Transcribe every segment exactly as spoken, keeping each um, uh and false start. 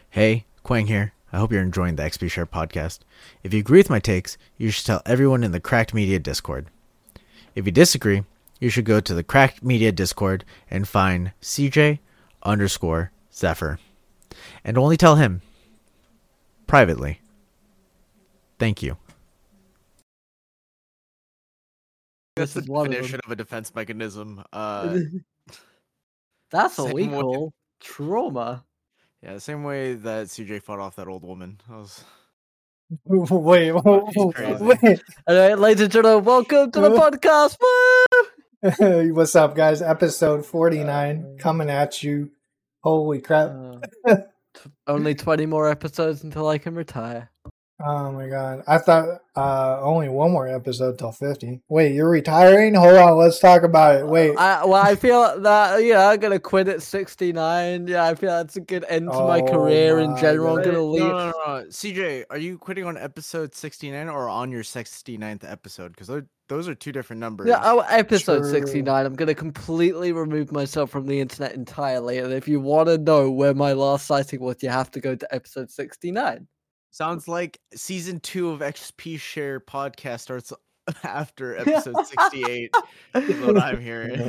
Hey, Quang here. I hope you're enjoying the X P Share podcast. If you agree with my takes, you should tell everyone in the Cracked Media Discord. If you disagree, you should go to the Cracked Media Discord and find C J underscore Zephyr. And only tell him privately. Thank you. That's the definition of a defense mechanism. Uh, That's what we call way. trauma. Yeah, the same way that C J fought off that old woman. That was... Wait, oh, wait. All right, ladies and gentlemen, welcome to the podcast. What's up, guys? Episode forty-nine uh, coming at you. Holy crap. Uh, t- only twenty more episodes until I can retire. Oh my god. I thought uh, only one more episode till fifty. Wait, you're retiring? Hold on, let's talk about it. Wait. I, well, I feel that, you know, I'm going to quit at sixty-nine. Yeah, I feel that's a good end to oh my career my in general. God. I'm going to leave. No, no, no, no. C J, are you quitting on episode sixty-nine or on your sixty-ninth episode? Because those, those are two different numbers. Yeah, oh, episode True. sixty-nine. I'm going to completely remove myself from the internet entirely. And if you want to know where my last sighting was, you have to go to episode sixty-nine. Sounds like season two of X P Share podcast starts after episode sixty-eight. Is what I'm hearing.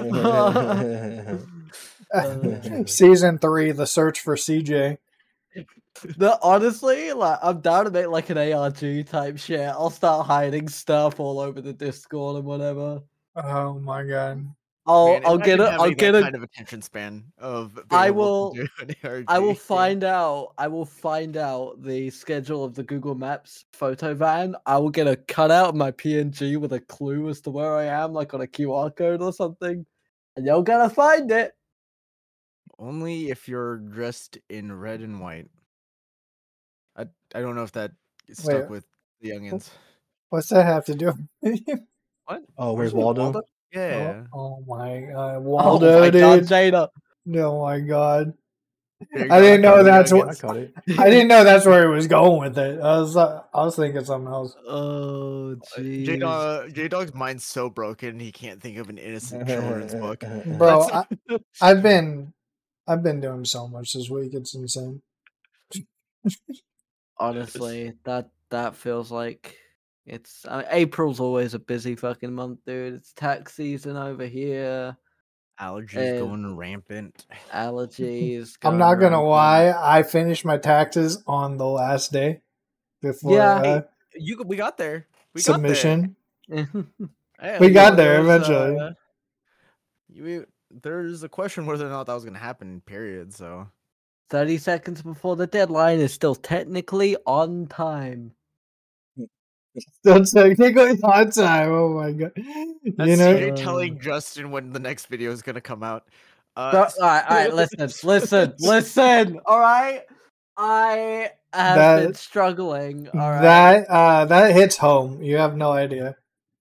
Season three, the search for C J. No, honestly, like I'm down to make like an A R G type shit. I'll start hiding stuff all over the Discord and whatever. Oh my god. I'll Man, I'll get it. I'll get a kind of attention span of. I will. I will find out. I will find out the schedule of the Google Maps photo van. I will get a cutout of my P N G with a clue as to where I am, like on a Q R code or something, and you're gonna find it. Only if you're dressed in red and white. I I don't know if that stuck Wait, with the youngins. What's that have to do? What? Oh, where's Waldo? Waldo? Yeah. Oh, oh my god, Waldo, oh my dude. God, Jada. Oh my god. I didn't know that's what. I, I didn't know that's where he was going with it. I was uh, I was thinking something else. Oh, jeez. J Dog, J Dog's mind's so broken he can't think of an innocent children's book. Bro, I, I've been I've been doing so much this week. It's insane. Honestly, that that feels like. It's uh, April's always a busy fucking month, dude. It's tax season over here. Allergies going rampant. Allergies. I'm not gonna rampant. lie. I finished my taxes on the last day before. Yeah, uh, hey, you we got there. We submission. Got there. hey, we got there eventually. Uh, you, there's a question whether or not that was gonna happen. Period. So. Thirty seconds before the deadline is still technically on time. Still technically on time. Oh my god! That's you know, you're telling Justin when the next video is gonna come out. Uh, Bro, all right, all right. Listen, listen, listen. All right, I have that, been struggling. All right, that uh, that hits home. You have no idea.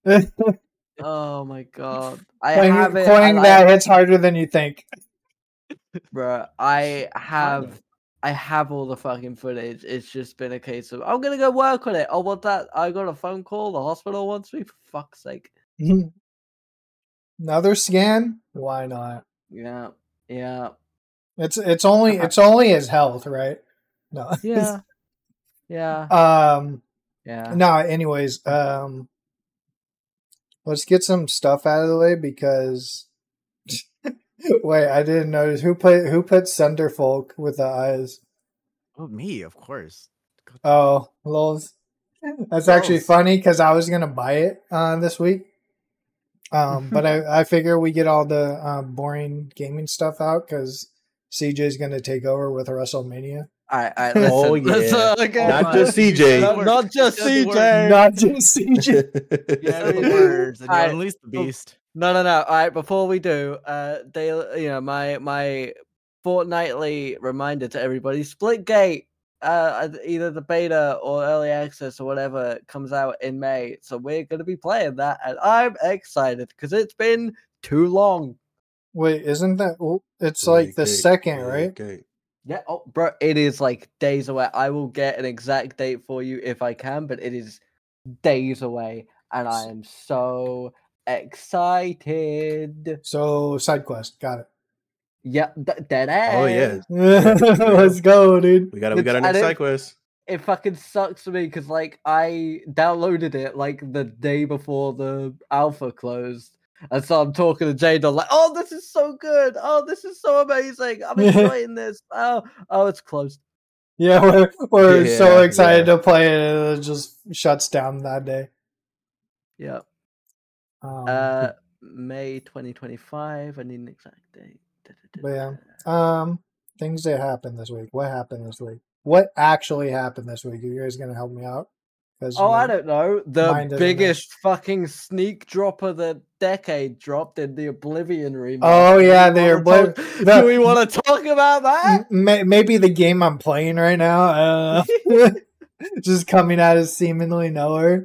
Oh my god! I Playing, have it. playing I, that I, hits harder than you think. Bro, I have. I have all the fucking footage. It's just been a case of I'm gonna go work on it. Oh, what that? I got a phone call. The hospital wants me. For fuck's sake. Another scan? Why not? Yeah, yeah. It's it's only it's only his health, right? No. Yeah. Yeah. Um. Yeah. No. Anyways, um. Let's get some stuff out of the way because. Wait, I didn't notice who put who put Centerfolk with the eyes. Oh, me, of course. Oh, lols. That's Lols. Actually funny because I was gonna buy it uh, this week, um, but I I figure we get all the uh, boring gaming stuff out because C J's gonna take over with WrestleMania. All right, all right. Listen, oh yeah, listen, okay, not just C J, not, not just C J, not just C J. Yeah, the words and right. Unleash the Beast. No, no, no. All right, before we do, uh, they, you know, my my fortnightly reminder to everybody: Splitgate, uh, either the beta or early access or whatever comes out in May. So we're gonna be playing that, and I'm excited because it's been too long. Wait, isn't that? It's like the second, right? Yeah, oh, bro, it is like days away. I will get an exact date for you if I can, but it is days away, and I am so excited. So, side quest, got it. Yeah, th- dead ass. Oh yeah, Let's go, dude. we got we got our It's- next and it- side quest. It fucking sucks for me because like I downloaded it like the day before the alpha closed, and so I'm talking to Jade. I'm like, "Oh, this is so good! Oh, this is so amazing! I'm enjoying this! Oh, oh, it's closed." Yeah, we're we're Yeah, so excited yeah. to play it, and it just shuts down that day. Yeah. Um, Uh, May twenty twenty-five. I need an exact date. But yeah. um, things that happened this week. What happened this week? What actually happened this week? Are you guys gonna help me out? 'Cause Oh, my- I don't know. The mine doesn't biggest fucking sneak drop of the decade dropped in the Oblivion remake. Oh, yeah, Do we the wanna Obli- talk- the- Do we want to talk about that? M- may- maybe the game I'm playing right now, uh, just coming out of seemingly nowhere.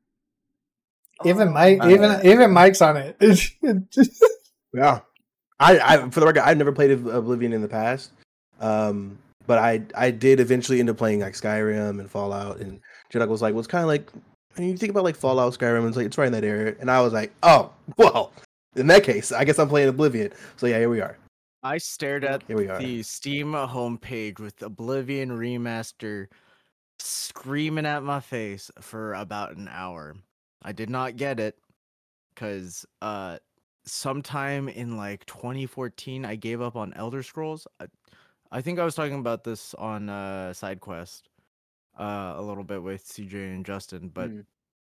Even Oh, Mike, uh, even even Mike's on it. Yeah, I, I for the record, I've never played Oblivion in the past, um, but I I did eventually end up playing like Skyrim and Fallout, and Jedok was like, well, it's kind of like when you think about like Fallout, Skyrim, it's like it's right in that area, and I was like, oh, well, in that case, I guess I'm playing Oblivion. So yeah, here we are. I stared at Here we are. the Steam homepage with Oblivion Remaster screaming at my face for about an hour. I did not get it because uh, sometime in like twenty fourteen, I gave up on Elder Scrolls. I, I think I was talking about this on uh, SideQuest uh, a little bit with C J and Justin, but Mm.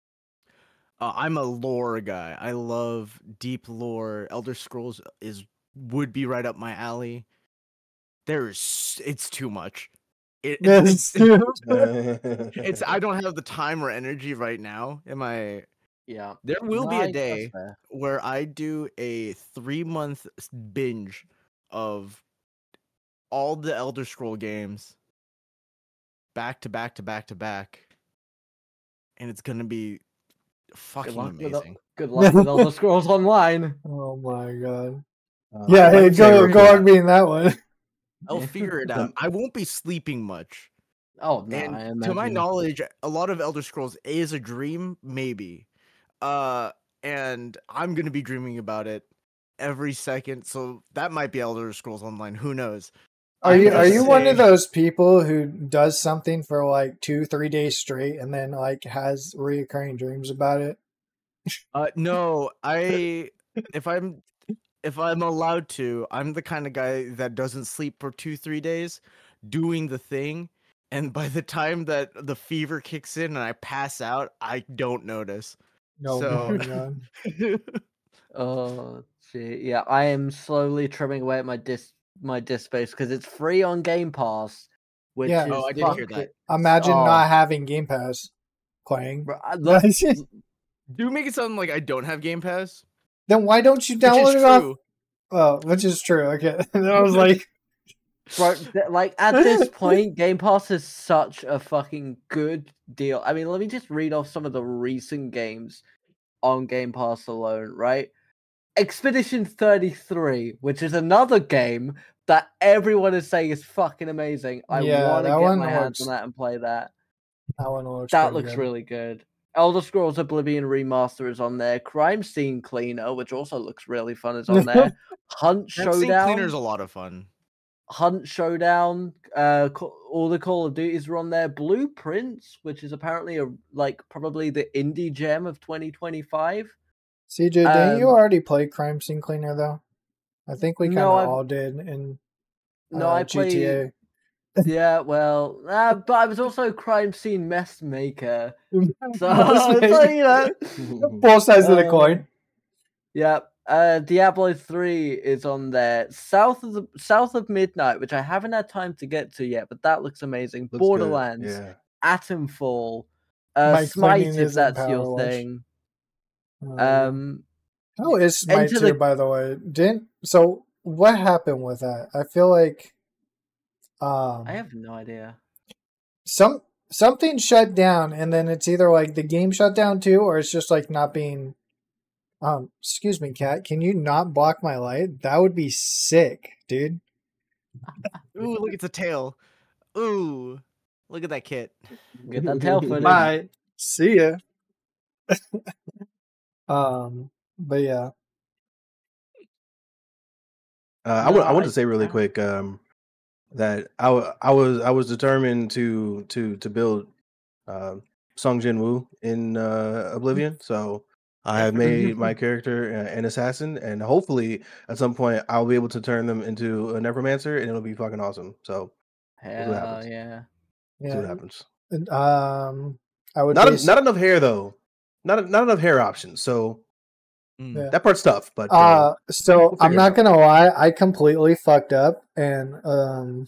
uh, I'm a lore guy. I love deep lore. Elder Scrolls is would be right up my alley. There's it's too much. It, Yes. it's, it's it's I don't have the time or energy right now. Am I? Yeah. There will be No, I a guess day fair. where I do a three month binge of all the Elder Scroll games back to back to back to back, and it's gonna be fucking luck with amazing. Good luck with Elder Scrolls Online. Oh my god. Uh, Yeah, I'd hey, like to say go real go quick- on being that one. I'll figure it out. I won't be sleeping much. Oh no! And I to my imagine- knowledge, a lot of Elder Scrolls is a dream, maybe. Uh, and I'm gonna be dreaming about it every second, so that might be Elder Scrolls Online. Who knows? Are I'm you gonna are you one of say- those people who does something for like two, three days straight and then like has reoccurring dreams about it? Uh, no, I if I'm if I'm allowed to, I'm the kind of guy that doesn't sleep for two, three days, doing the thing, and by the time that the fever kicks in and I pass out, I don't notice. No, So- my god. Oh gee, yeah. I am slowly trimming away at my disc my disk space because it's free on Game Pass. Which Yeah. is Oh, I did hear fuck- that. Imagine Oh. not having Game Pass playing. Bro, I love- Do make it sound like I don't have Game Pass? Then why don't you Which is download it off? true. Oh, which is true. Okay. And I was like, Bro, th- like at this point, Game Pass is such a fucking good deal. I mean, let me just read off some of the recent games on Game Pass alone, right? Expedition thirty-three, which is another game that everyone is saying is fucking amazing. I Yeah, want to that get one my hands looks- on that and play that. that one looks That pretty looks good. really good. Elder Scrolls Oblivion Remaster is on there. Crime Scene Cleaner, which also looks really fun, is on there. Hunt That Scene Showdown. Cleaner's a lot of fun. Hunt Showdown, uh, ca- all the Call of Duties are on there. Blueprints, which is apparently a like probably the indie gem of twenty twenty-five. C J, didn't you Um, already play Crime Scene Cleaner though? I think we kind of No, I've- all did in No, uh, I G T A. played. Yeah, well, uh, but I was also Crime Scene Mess Maker, so, so you know, Both sides of the uh, coin. yeah. Uh, Diablo three is on there. South of the South of Midnight, which I haven't had time to get to yet, but that looks amazing. Looks good, Borderlands, Yeah. Atomfall, uh, Mike Smite, Flanagan if is in that's Power your Wash. thing. Um, Um, How is Smite Enter two, the- by the way? Didn't so? What happened with that? I feel like um, I have no idea. some something shut down, and then it's either like the game shut down too, or it's just like not being. Um, excuse me, cat. Can you not block my light? That would be sick, dude. Ooh, look, it's a tail. Ooh, look at that kit. Get that tail footage. Bye. See ya. um, but yeah. Uh, I want I No, want I- to say really I- quick um, that I, w- I was I was determined to to to build uh, Song Jin Woo in uh, Oblivion, so I have made my character uh, an assassin, and hopefully at some point I'll be able to turn them into a necromancer, and it'll be fucking awesome. So we'll see what Hell happens. yeah. See what Yeah. happens. And, Um, I would Not base- not enough hair though. Not not enough hair options. So Mm. Yeah. that part's tough. But uh, Uh, so we'll I'm figure it not out. gonna lie, I completely fucked up, and um,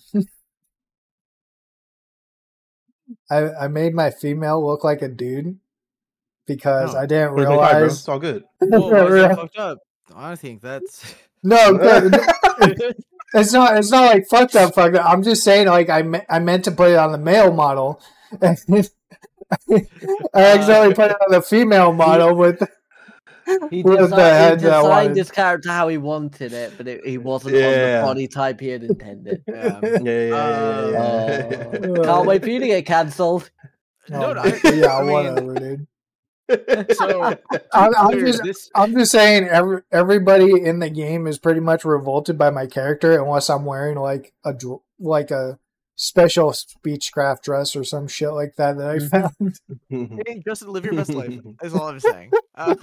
I I made my female look like a dude because No. I didn't twenty twenty-five, bro. realize. It's all good. Whoa, why is that fucked up? I think that's No, good. It's not. It's not like fucked up, fucked up. I'm just saying, like I, me- I meant to put it on the male model. I accidentally put it on the female model with. He, With desi- the he head that I designed wanted. his character how he wanted it, but it, he wasn't on Yeah. the body type he had intended. yeah. Yeah, yeah, yeah, yeah, yeah. Oh, can't wait for you to get cancelled. No, Oh, no, I- yeah, I mean- whatever, dude. So I'm, I'm clear, just, this I'm just saying, every, everybody in the game is pretty much revolted by my character, unless I'm wearing like a dr- like a special speechcraft dress or some shit like that that I found. hey, just live your best life. Is all I'm saying. Uh,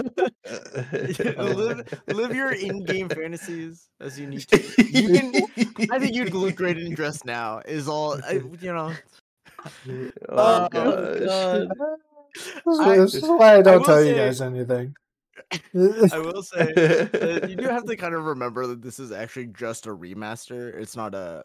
live, live your in-game fantasies as you need to. You can. I think you'd look great in dress now. Is all I, you know. Oh, Oh, gosh. God. I- This is why I don't will tell you say- guys anything. I will say that you do have to kind of remember that this is actually just a remaster. It's not a.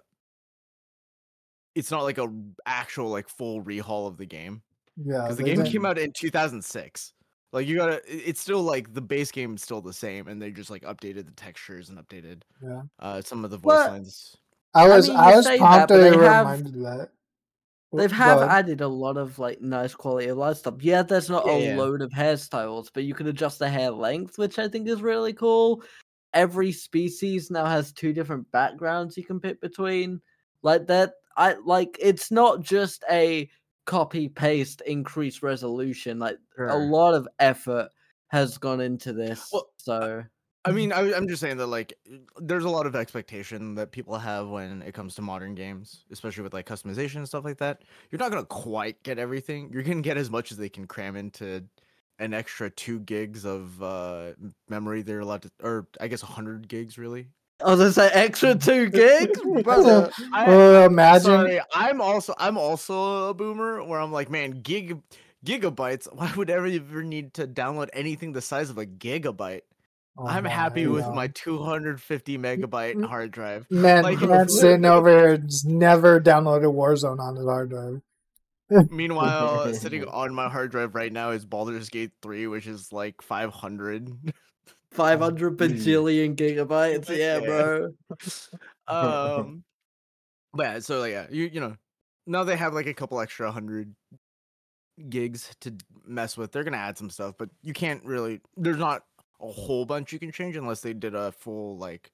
It's not like a actual like full rehaul of the game Yeah, because the they game didn't- came out in two thousand six. Like you gotta, it- it's still like the base game is still the same, and they just like updated the textures and updated Yeah. uh some of the voice Well, lines. I was mean, I, you was say that, but promptly they have- reminded of that. They've Go have ahead. added a lot of like nice quality of life stuff. Yeah, there's not Yeah, a yeah. load of hairstyles, but you can adjust the hair length, which I think is really cool. Every species now has two different backgrounds you can pick between. Like that, I like it's not just a copy paste increase resolution. Like a Sure. lot of effort has gone into this. Well, so I mean, I, I'm just saying that like there's a lot of expectation that people have when it comes to modern games, especially with like customization and stuff like that. You're not gonna quite get everything. You're gonna get as much as they can cram into an extra two gigs of uh, memory. They're allowed to, or I guess one hundred gigs really. I was gonna say extra two gigs, brother. I, Uh, imagine. Sorry, I'm also I'm also a boomer where I'm like, man, gig gigabytes. Why would I ever need to download anything the size of a gigabyte? Oh I'm my happy with God. my two hundred fifty megabyte Mm. hard drive. Man, like- man sitting over here has never downloaded Warzone on his hard drive. Meanwhile, sitting on my hard drive right now is Baldur's Gate three, which is like five hundred. Five hundred bajillion gigabytes. Yeah, Yeah. bro. um, but yeah, so like, yeah, you you know, now they have like a couple extra hundred gigs to mess with. They're gonna add some stuff, but you can't really. There's not a whole bunch you can change unless they did a full like,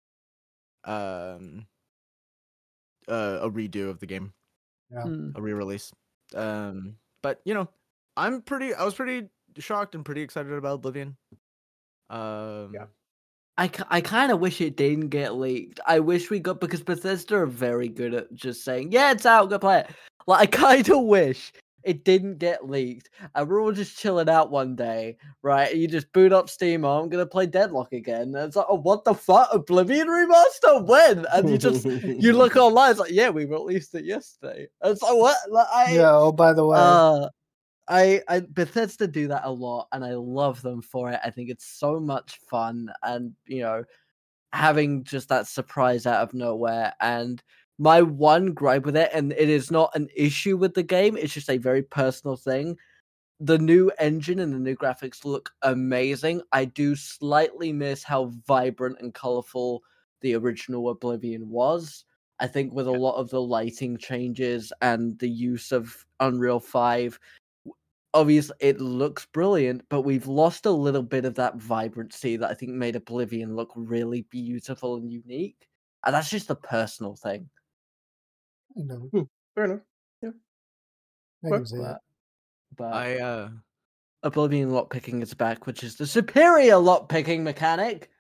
um, uh, a redo of the game, Hmm. a re-release. Um, but you know, I'm pretty. I was pretty shocked and pretty excited about Oblivion. Um, Yeah. I, ki- I kind of wish it didn't get leaked. I wish we got because Bethesda are very good at just saying, yeah, it's out, go play it. Like, I kind of wish it didn't get leaked. And we're all just chilling out one day, right? You just boot up Steam, oh, I'm going to play Deadlock again. And it's like, oh, what the fuck? Oblivion remaster? When? And you just, you look online, it's like, yeah, we released it yesterday. And it's like, what? Like, I, Yeah. Oh, by the way, uh, I, I Bethesda do that a lot, and I love them for it. I think it's so much fun, and you know, having just that surprise out of nowhere. And my one gripe with it, and it is not an issue with the game; it's just a very personal thing. The new engine and the new graphics look amazing. I do slightly miss how vibrant and colorful the original Oblivion was. I think with a lot of the lighting changes and the use of Unreal five, obviously it looks brilliant, but we've lost a little bit of that vibrancy that I think made Oblivion look really beautiful and unique. And that's just a personal thing. you know, Fair enough. I can see it. But, but I uh. Oblivion lockpicking is back, which is the superior lockpicking mechanic.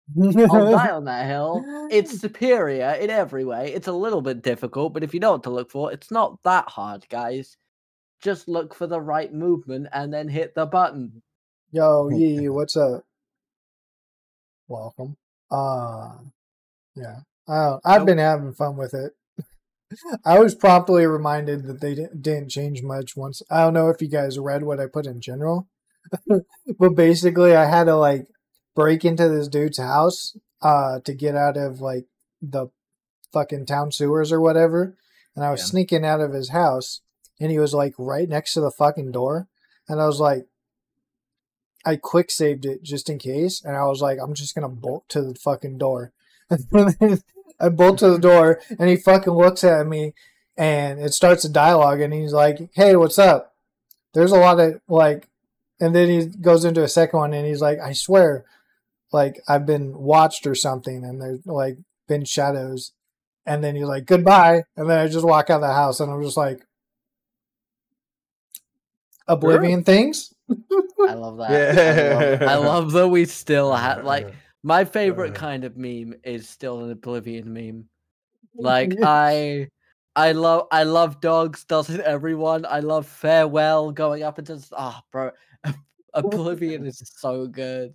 I'll die on that hill. It's superior in every way. It's a little bit difficult, but if you know what to look for, it's not that hard, guys. Just look for the right movement and then hit the button. Yo, Yee, what's up? Welcome. Uh, yeah. Uh, I've Nope. been having fun with it. I was promptly reminded that they di- didn't change much once. I don't know if you guys read what I put in general, but basically I had to like break into this dude's house uh, to get out of like the fucking town sewers or whatever. And I was Yeah. sneaking out of his house and he was like right next to the fucking door. And I was like, I quick saved it just in case. And I was like, I'm just going to bolt to the fucking door. I bolt to the door and he fucking looks at me and it starts a dialogue and he's like, hey, what's up? There's a lot of like, and then he goes into a second one and he's like, I swear, like I've been watched or something and there's like been shadows. And then he's like, goodbye. And then I just walk out of the house and I'm just like, Oblivion things? I love that. I, love, I love that we still have like my favorite Uh. kind of meme is still an Oblivion meme. Like I I love I love dogs, doesn't everyone? I love farewell going up into ah oh, bro. Oblivion is so good.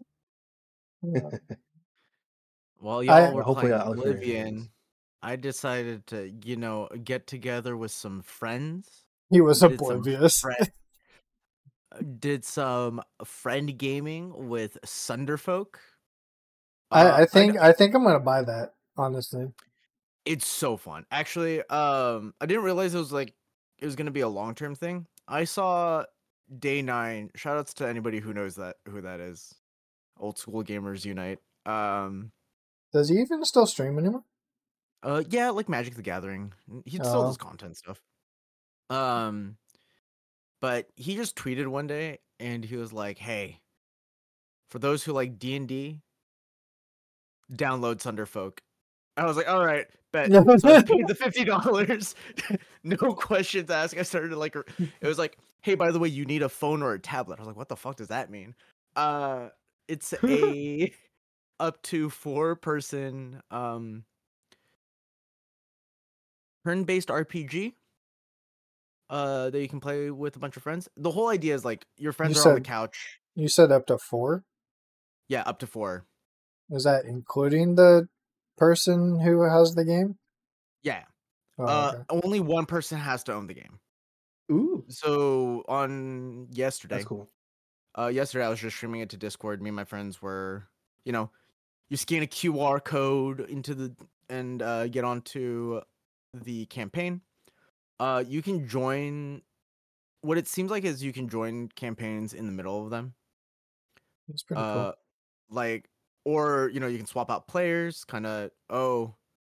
While y'all I- were Hopefully playing I'll experience Oblivion, this. I decided to, you know, get together with some friends. He was Did some oblivious. friend- did some friend gaming with Sunderfolk. I, Uh, I think d- I think I'm gonna buy that, honestly. it's so fun. Actually, um, I didn't realize it was like it was gonna be a long term thing. I saw Day Nine. Shoutouts to anybody who knows that who that is. Old School Gamers Unite. Um, Does he even still stream anymore? uh, yeah, like Magic the Gathering. He still Oh. does content stuff. Um, but he just tweeted one day and he was like, "Hey, for those who like D and D, download Sunderfolk." I was like, "All right, bet." So I paid the fifty dollars, no questions asked. I started to like, it was like, "Hey, by the way, you need a phone or a tablet." I was like, "What the fuck does that mean?" Uh, it's a up to four person um turn-based R P G. Uh, that you can play with a bunch of friends. The whole idea is like your friends You are on the said- couch. You said up to four? Yeah, up to four. Is that including the person who has the game? Yeah. Oh, uh, okay. only one person has to own the game. Ooh. So on yesterday, That's cool. uh, yesterday I was just streaming it to Discord. Me and my friends were, you know, you scan a Q R code into the and uh, get onto the campaign. Uh, you can join. What it seems like is you can join campaigns in the middle of them. It's pretty uh, cool. Like, or you know, you can swap out players. Kind of, oh,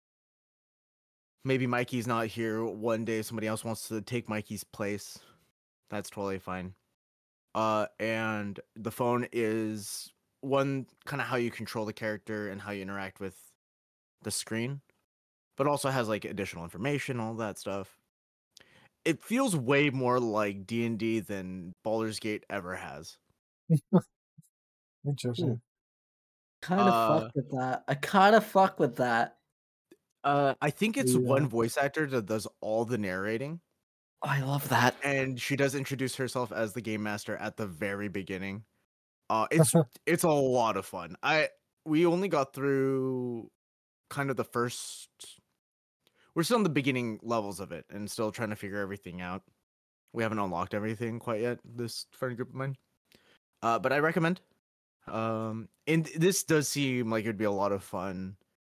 maybe Mikey's not here one day. Somebody else wants to take Mikey's place. That's totally fine. Uh, and the phone is one kind of how you control the character and how you interact with the screen, but also has like additional information, all that stuff. It feels way more like D and D than Baldur's Gate ever has. Interesting. Kind of Uh, fuck with that. I kind of fuck with that. Uh, I think it's Yeah. one voice actor that does all the narrating, Oh, I love that. and she does introduce herself as the game master at the very beginning. Uh, it's it's a lot of fun. I we only got through kind of the first. We're still in the beginning levels of it, and still trying to figure everything out. We haven't unlocked everything quite yet. This friend group of mine, uh, but I recommend. Um, and this does seem like it'd be a lot of fun.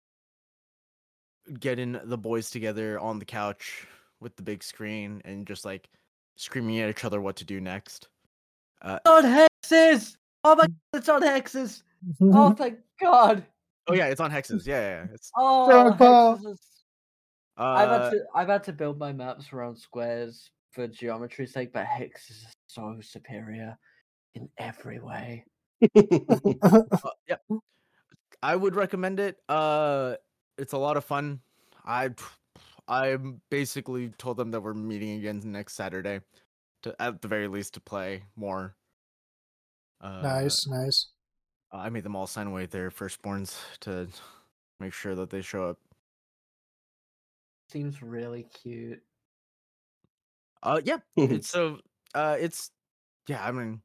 Getting the boys together on the couch with the big screen and just like screaming at each other what to do next. Uh, On hexes! Oh my god, it's on hexes! Oh thank god! oh yeah, it's on hexes. Yeah, yeah, yeah. It's Oh, Jericho! hexes is... uh, I've had to I've had to build my maps around squares for geometry's sake, but hexes is so superior in every way. uh, yeah. I would recommend it. Uh, it's a lot of fun. I I basically told them that we're meeting again next Saturday, to at the very least to play more. Uh, Nice, nice. Uh, I made them all sign away their firstborns to make sure that they show up. Seems really cute. Uh, yeah. It's so. Uh, it's yeah. I mean,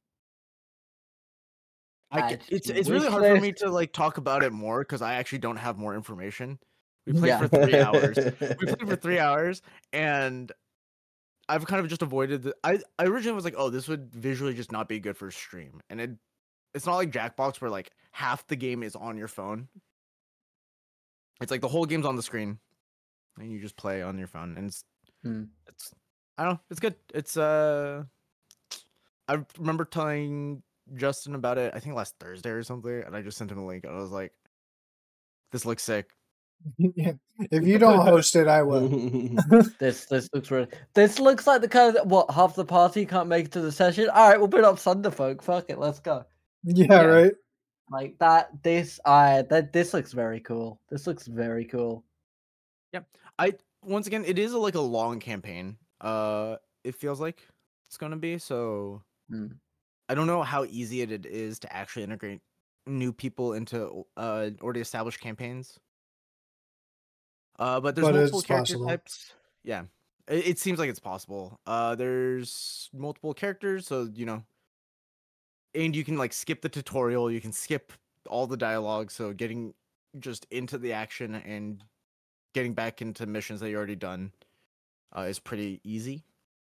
I Add ca- it's to it's really wish hard for me list. to like talk about it more because I actually don't have more information. We played Yeah. for three hours. We played for three hours, and I've kind of just avoided the. I I originally was like, oh, this would visually just not be good for stream, and it it's not like Jackbox where like half the game is on your phone. It's like the whole game's on the screen, and you just play on your phone, and it's Hmm. it's I don't know, it's good. It's uh, I remember telling Justin about it. I think last Thursday or something, and I just sent him a link, and I was like, "This looks sick." Yeah. If you don't host it, I will. This this looks really. This looks like the kind of what half the party can't make it to the session. All right, we'll put up Thunderfolk. Fuck it, let's go. Yeah, Yeah. right. Like that. This I that this looks very cool. This looks very cool. I once again, it is a, like a long campaign. Uh, it feels like it's gonna be so. Hmm. I don't know how easy it is to actually integrate new people into uh already established campaigns. Uh, but there's But multiple it's character possible. types. Yeah, it, it seems like it's possible. Uh, there's multiple characters, so you know, and you can like skip the tutorial. You can skip all the dialogue. So getting just into the action and getting back into missions that you already done uh, is pretty easy.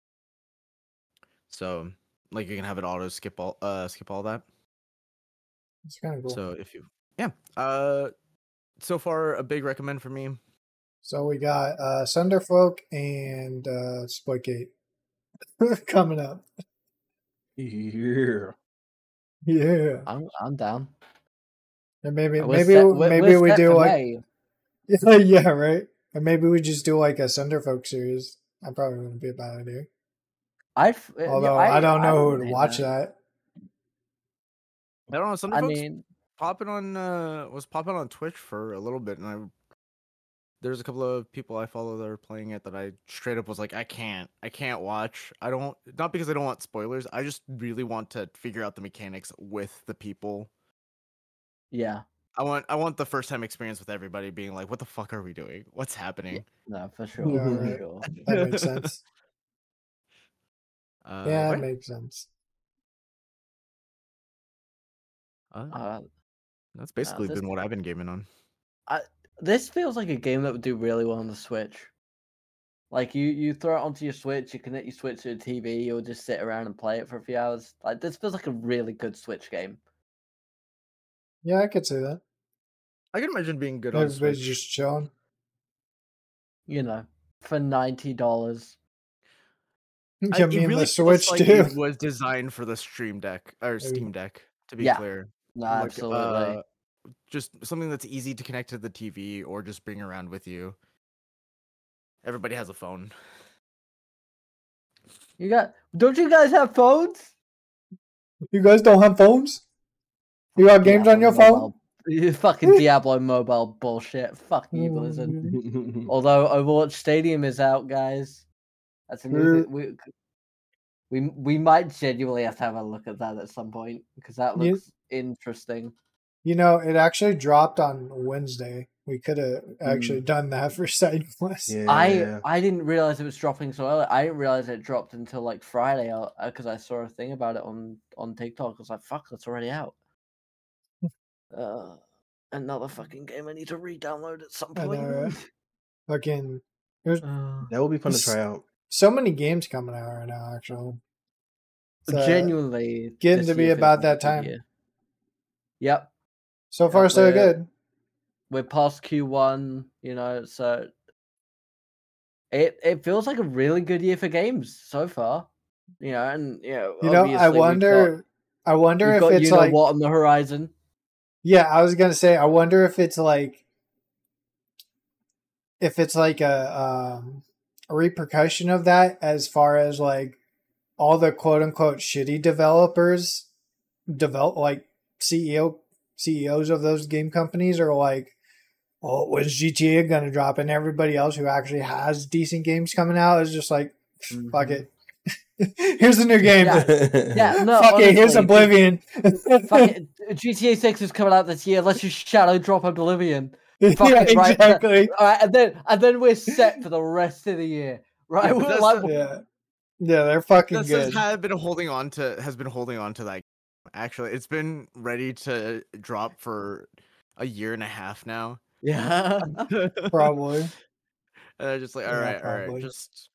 So like you can have it auto skip all uh skip all that. It's kind of cool. So, So if you yeah uh so far a big recommend for me. we got uh, Sunderfolk and uh, Splitgate coming up. Yeah. Yeah, I'm I'm down. and maybe We're maybe set- we're- maybe we're we set do for like May. yeah, right. And maybe we just do like a Sunderfolk series. That probably wouldn't be a bad idea. I'd, Although I, don't know who wouldn't would hate watch that. that. I don't know. Some I folks mean, popping on uh was popping on Twitch for a little bit, and I there's a couple of people I follow that are playing it that I straight up was like, I can't, I can't watch. I don't, not because I don't want spoilers. I just really want to figure out the mechanics with the people. yeah, I want, I want the first time experience with everybody being like, what the fuck are we doing? What's happening? no, for sure, Yeah, for right. sure. That makes sense. Uh, Yeah, right? it makes sense. Uh, Uh, that's basically this- been what I've been gaming on. this feels like a game that would do really well on the Switch. Like you, you throw it onto your Switch, you connect your Switch to the T V, you'll just sit around and play it for a few hours. Like this feels like a really good Switch game. Yeah, I could see that. I can imagine being good on Everybody's Switch. just chilling. You know, for ninety dollars. I- Yeah, it me and really the feels Switch like too. it was designed for the Stream Deck or Steam Deck. To be Yeah. clear, No, Like, absolutely. uh, just something that's easy to connect to the T V or just bring around with you. Everybody has a phone. You got? Don't you guys have phones? You guys don't have phones? You got games on your phone? Mobile. You fucking Diablo mobile bullshit. Fuck you, Blizzard. Mm, Although Overwatch Stadium is out, guys. That's a new True. thing. We, we we might genuinely have to have a look at that at some point because that You- looks interesting. You know, it actually dropped on Wednesday. We could have actually Hmm. done that for side quests. Yeah. I I didn't realize it was dropping so early. I didn't realize it dropped until like Friday because I saw a thing about it on on TikTok. I was like, "Fuck, that's already out." uh, another fucking game I need to re-download at some I know, point. right? Fucking, there's Uh, That will be fun to This- try out. so many games coming out right now, actually. So, genuinely getting this to be year feels about like that a good time. year. Yep, so far, Yeah, so we're- good. we're past Q one, you know, so it it feels like a really good year for games so far. You know, and you know, You know, I obviously we've wonder. got- I wonder we've if got, it's you know like. what on the horizon. Yeah, I was gonna say. I wonder if it's like. If it's like a um, a repercussion of that, as far as like all the quote unquote shitty developers, develop like C E O C E Os of those game companies are like, well, when's G T A gonna drop? And everybody else who actually has decent games coming out is just like, fuck Mhm. it. Here's a new game. Yeah. Yeah, no, Fuck it, here's honestly, Oblivion. Fuck it, G T A six is coming out this year. Let's just shadow drop Oblivion. Fuck yeah, it, right? exactly. All right, and then and then we're set for the rest of the year, right? Yeah, We're that's like, the- Yeah, yeah, they're fucking This good. has been holding on to has been holding on to that. Actually, it's been ready to drop for a year and a half now. yeah. Probably. And I'm just like, all Yeah, right, all probably. right, just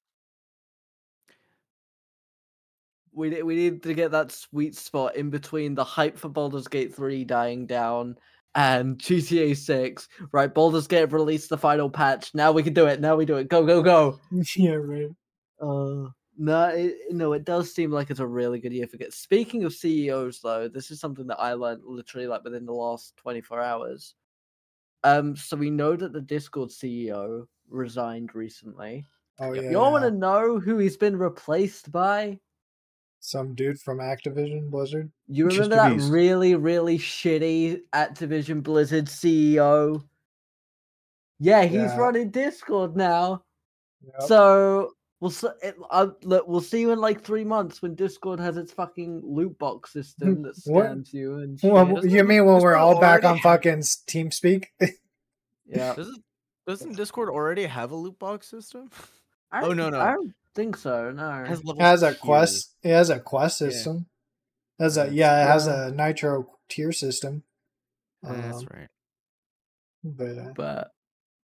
we ne- we need to get that sweet spot in between the hype for Baldur's Gate three dying down and G T A six. Right, Baldur's Gate released the final patch. Now we can do it. Now we do it. Go go go. Yeah, right. Uh, no, it, no, it does seem like it's a really good year for get. Speaking of C E Os, though, this is something that I learned literally like within the last twenty-four hours. Um, so we know that the Discord C E O resigned recently. Oh Yep. yeah. You all want yeah. to know who he's been replaced by? Some dude from Activision Blizzard. You remember Mister that Beast. really, really shitty Activision Blizzard C E O? Yeah, he's Yeah. running Discord now. Yep. So we'll s- it, uh, look, we'll see you in like three months when Discord has its fucking loot box system that What? scans you and shit. Well, doesn't you mean when we're Discord all back already on have- fucking TeamSpeak? Yeah, doesn't doesn't Discord already have a loot box system? I Oh, don't- no, no. I don't think so. No, It has It level has a tier. quest. It has a quest Yeah. system. It has a That's- yeah. It has Yeah. a Nitro tier system. Yeah, that's Um, right. But uh, but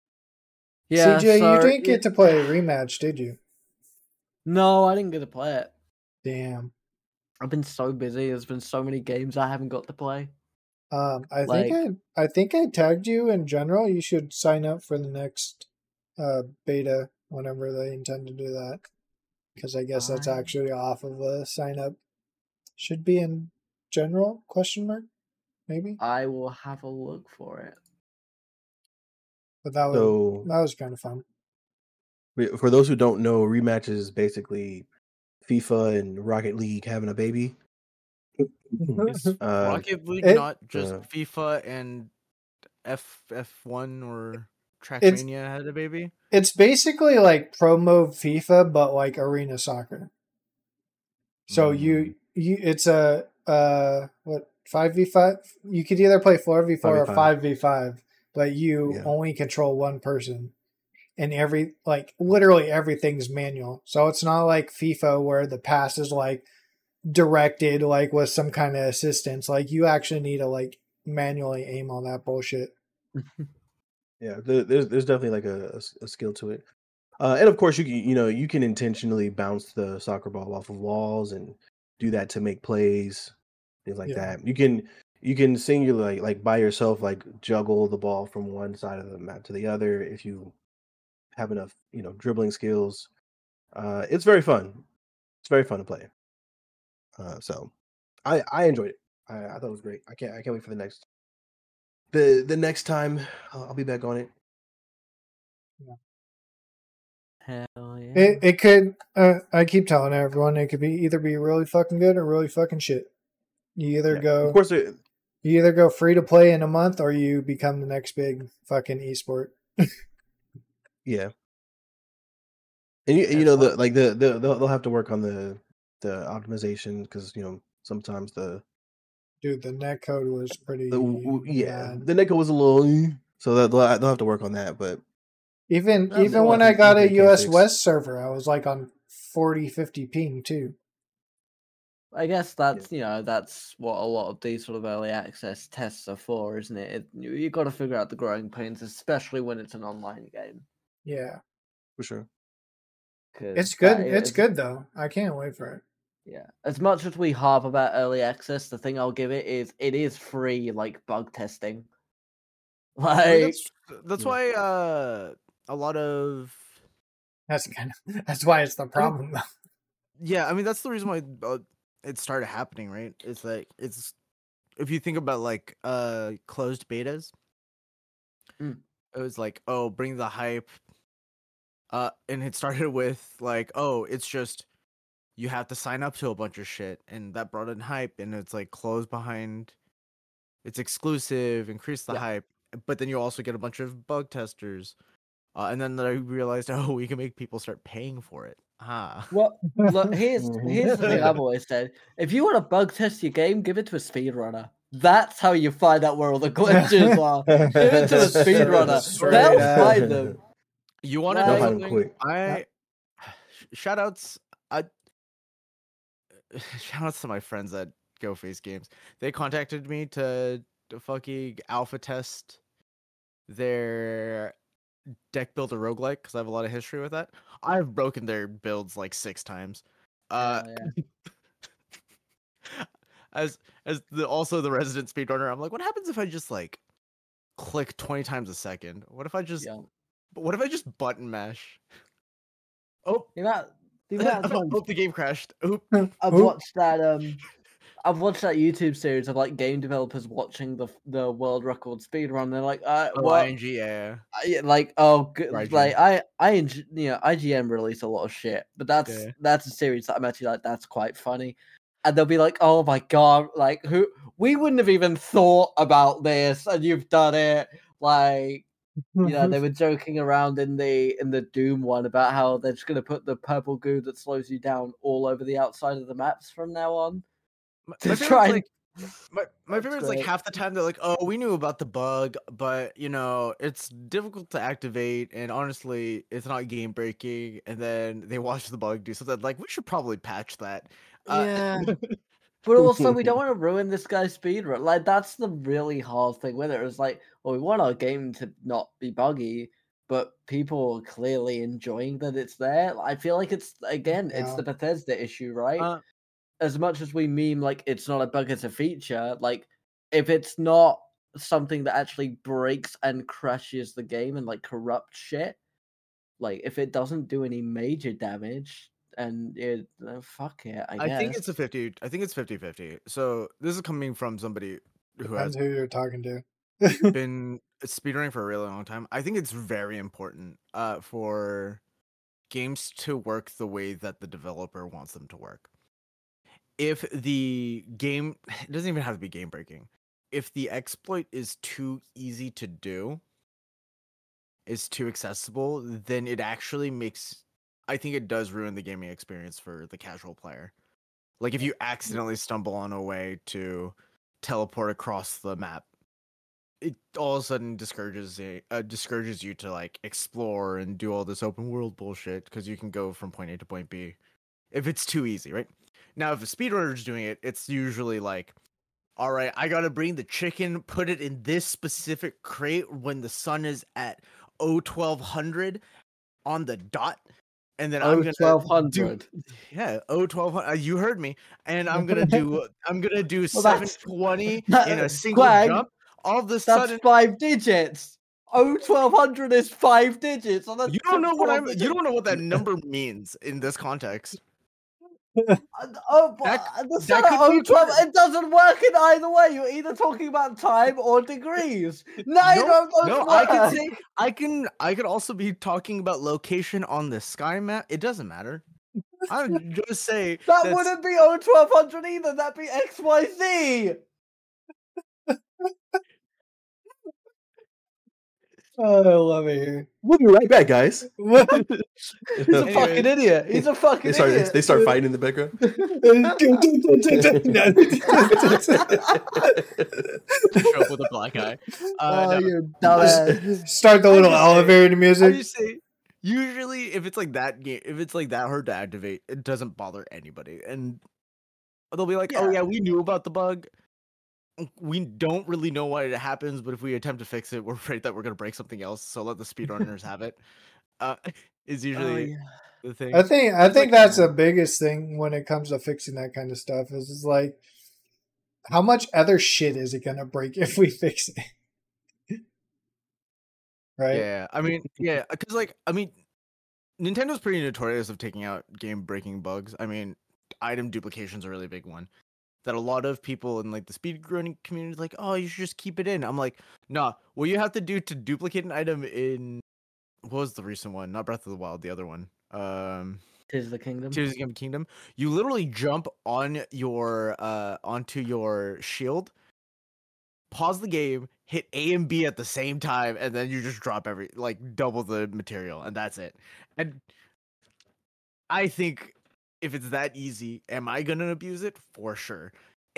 yeah, C J, so you didn't get it- to play rematch, did you? No, I didn't get to play it. Damn. I've been so busy. There's been so many games I haven't got to play. Um, I Like- think I, I think I tagged you in general. You should sign up for the next uh, beta whenever they intend to do that, because I guess that's Fine. actually off of a sign up. Should be in general? Question mark? Maybe. I will have a look for it. But that was So that was kind of fun. for those who don't know, rematch is basically FIFA and Rocket League having a baby. Is Uh, Rocket League it- not just uh, FIFA and F F one or It's- Trackmania had a baby? It's basically like pro mode FIFA, but like arena soccer. So you you it's a uh what five v five. You could either play four v four or five v five. five v five, but you Yeah. only control one person, and every like literally everything's manual. So it's not like FIFA where the pass is like directed like with some kind of assistance. Like you actually need to like manually aim on that bullshit. Yeah, there- there's there's definitely like a, a s- a skill to it, uh, and of course you can you know you can intentionally bounce the soccer ball off of walls and do that to make plays, things like Yeah. that. You can you can singularly like, like by yourself like juggle the ball from one side of the map to the other if you have enough you know dribbling skills. Uh, it's very fun. It's very fun to play. Uh, so I I enjoyed it. I, I thought it was great. I can't I can't wait for the next the the next time I'll, I'll be back on it. Hell yeah. It it could. Uh, I keep telling everyone it could be either be really fucking good or really fucking shit. You either Yeah, go. Of course, it, You either go free to play in a month or you become the next big fucking esport. yeah. And you, you That's know the fine. like the, the they'll, they'll have to work on the the optimization because you know sometimes the, Dude, the net code was pretty. the w- w- yeah bad. the Neko was a little eh, so that they'll, they'll have to work on that. But Even No, even no, when I I think- got I a think U S K six. West server, I was like on forty, fifty ping too. I guess that's you know that's what a lot of these sort of early access tests are for, isn't it? it you, you got to figure out the growing pains, especially when it's an online game. Yeah, for sure, 'Cause it's good. that- It's good though. I can't wait for it. Yeah, as much as we harp about early access, the thing I'll give it is it is free, like bug testing. I Like, mean, that's that's Yeah. why uh, a lot of That's kind of that's why it's the problem. though. yeah, I mean that's the reason why uh, it started happening, right? It's like it's if you think about like uh closed betas, Mm. it was like oh bring the hype, uh, and it started with like oh it's just you have to sign up to a bunch of shit, and that brought in hype, and it's like closed behind, it's exclusive, increase the Yeah. hype, but then you also get a bunch of bug testers, uh, and then I realized oh we can make people start paying for it. Ah. Well, look, here's here's the thing I've Mhm. always said: if you want to bug test your game, give it to a speedrunner. That's how you find out where all the glitches are. Give it to a speedrunner; Straight they'll up. find them. You want to know Like- They'll find 'em something? quick. I shout outs. I shout outs to my friends at Go Face Games. They contacted me to, to fucking alpha test their deck builder roguelike because I have a lot of history with that. I've broken their builds like six times. Uh, Hell yeah. as as the also the resident speedrunner, I'm like, what happens if I just like click twenty times a second? What if I just Yeah. what if I just button mash? Oh, The amount, the amount of times oh, the game crashed. Oop. I've Oop. watched that um I've watched that YouTube series of like game developers watching the the world record speedrun. They're like, uh, Oh, what? I N G, yeah. I- like, oh, good. Right, like Jim. I, I, enj- you know, I G N release a lot of shit, but that's Yeah. that's a series that I'm actually like, that's quite funny. And they'll be like, oh my god, like who? We wouldn't have even thought about this, and you've done it. Like, you know, they were joking around in the in the Doom one about how they're just gonna put the purple goo that slows you down all over the outside of the maps from now on. My, To my try favorite's and- like my, my That's favorite's like great. half the time they're like, oh, we knew about the bug, but you know, it's difficult to activate, and honestly, it's not game breaking. And then they watch the bug do something like, we should probably patch that. Uh, Yeah. But also, we don't want to ruin this guy's speedrun. Like, that's the really hard thing with it. It's like, well, we want our game to not be buggy, but people are clearly enjoying that it's there. I feel like it's, again, it's Yeah. the Bethesda issue, right? Uh, As much as we meme, like, it's not a bug, it's a feature, like, if it's not something that actually breaks and crashes the game and, like, corrupts shit, like, if it doesn't do any major damage, and it, uh, fuck it, I, I guess. think it's a fifty. I think it's fifty fifty. So this is coming from somebody who has Depends who you're talking to. been speedrunning for a really long time. I think it's very important uh, for games to work the way that the developer wants them to work. If the game, it doesn't even have to be game breaking. If the exploit is too easy to do, is too accessible, then it actually makes, I think it does ruin the gaming experience for the casual player. Like if you accidentally stumble on a way to teleport across the map, it all of a sudden discourages it, uh, discourages you to like explore and do all this open world bullshit because you can go from point A to point B if it's too easy, right? Now, if a speedrunner's doing it, it's usually like, all right, I gotta bring the chicken, put it in this specific crate when the sun is at oh twelve hundred on the dot, and then I'm Oh, gonna twelve do hundred. yeah, oh twelve hundred. You heard me, and I'm gonna do I'm gonna do Well, seven that's- twenty that- in a single Quag, jump. All of a That's sudden, five digits. Oh, twelve hundred is five digits. On you don't know what I'm. You don't know what that number means in this context. Oh, but That- uh, the that sun could at be oh twelve, better. it doesn't work in either way. You're either talking about time or degrees. Neither No, of those no, work. I can say I can. I could also be talking about location on the sky map. It doesn't matter. I would just say that that's- wouldn't be oh twelve hundred either. That'd be X Y Z. Oh, I love it here. We'll be right back, guys. He's a Anyways. fucking idiot. He's a fucking They start idiot. they start fighting in the background. show up with a black eye. Uh, oh, no. you dumbass. Start the I little just say- elevator I music. just say usually if it's like that game, if it's like that hard to activate, it doesn't bother anybody, and they'll be like, "Oh Yeah. yeah, we knew about the bug. We don't really know why it happens, but if we attempt to fix it, we're afraid that we're gonna break something else. So let the speedrunners have it." Uh, is Oh, usually yeah. the thing. I think I It's think like- that's the biggest thing when it comes to fixing that kind of stuff is, is like how much other shit is it gonna break if we fix it? Right? Yeah, I mean, yeah, because like, I mean, Nintendo's pretty notorious of taking out game-breaking bugs. I mean, item duplication's a really big one. That a lot of people in like the speedrunning community is like, oh, you should just keep it in. I'm like, nah. What you have to do to duplicate an item in what was the recent one? Not Breath of the Wild, the other one. Um, Tis the kingdom. Tears of the Kingdom. You literally jump on your uh onto your shield, pause the game, hit A and B at the same time, and then you just drop every like double the material, and that's it. And I think if it's that easy, am I gonna abuse it? For sure.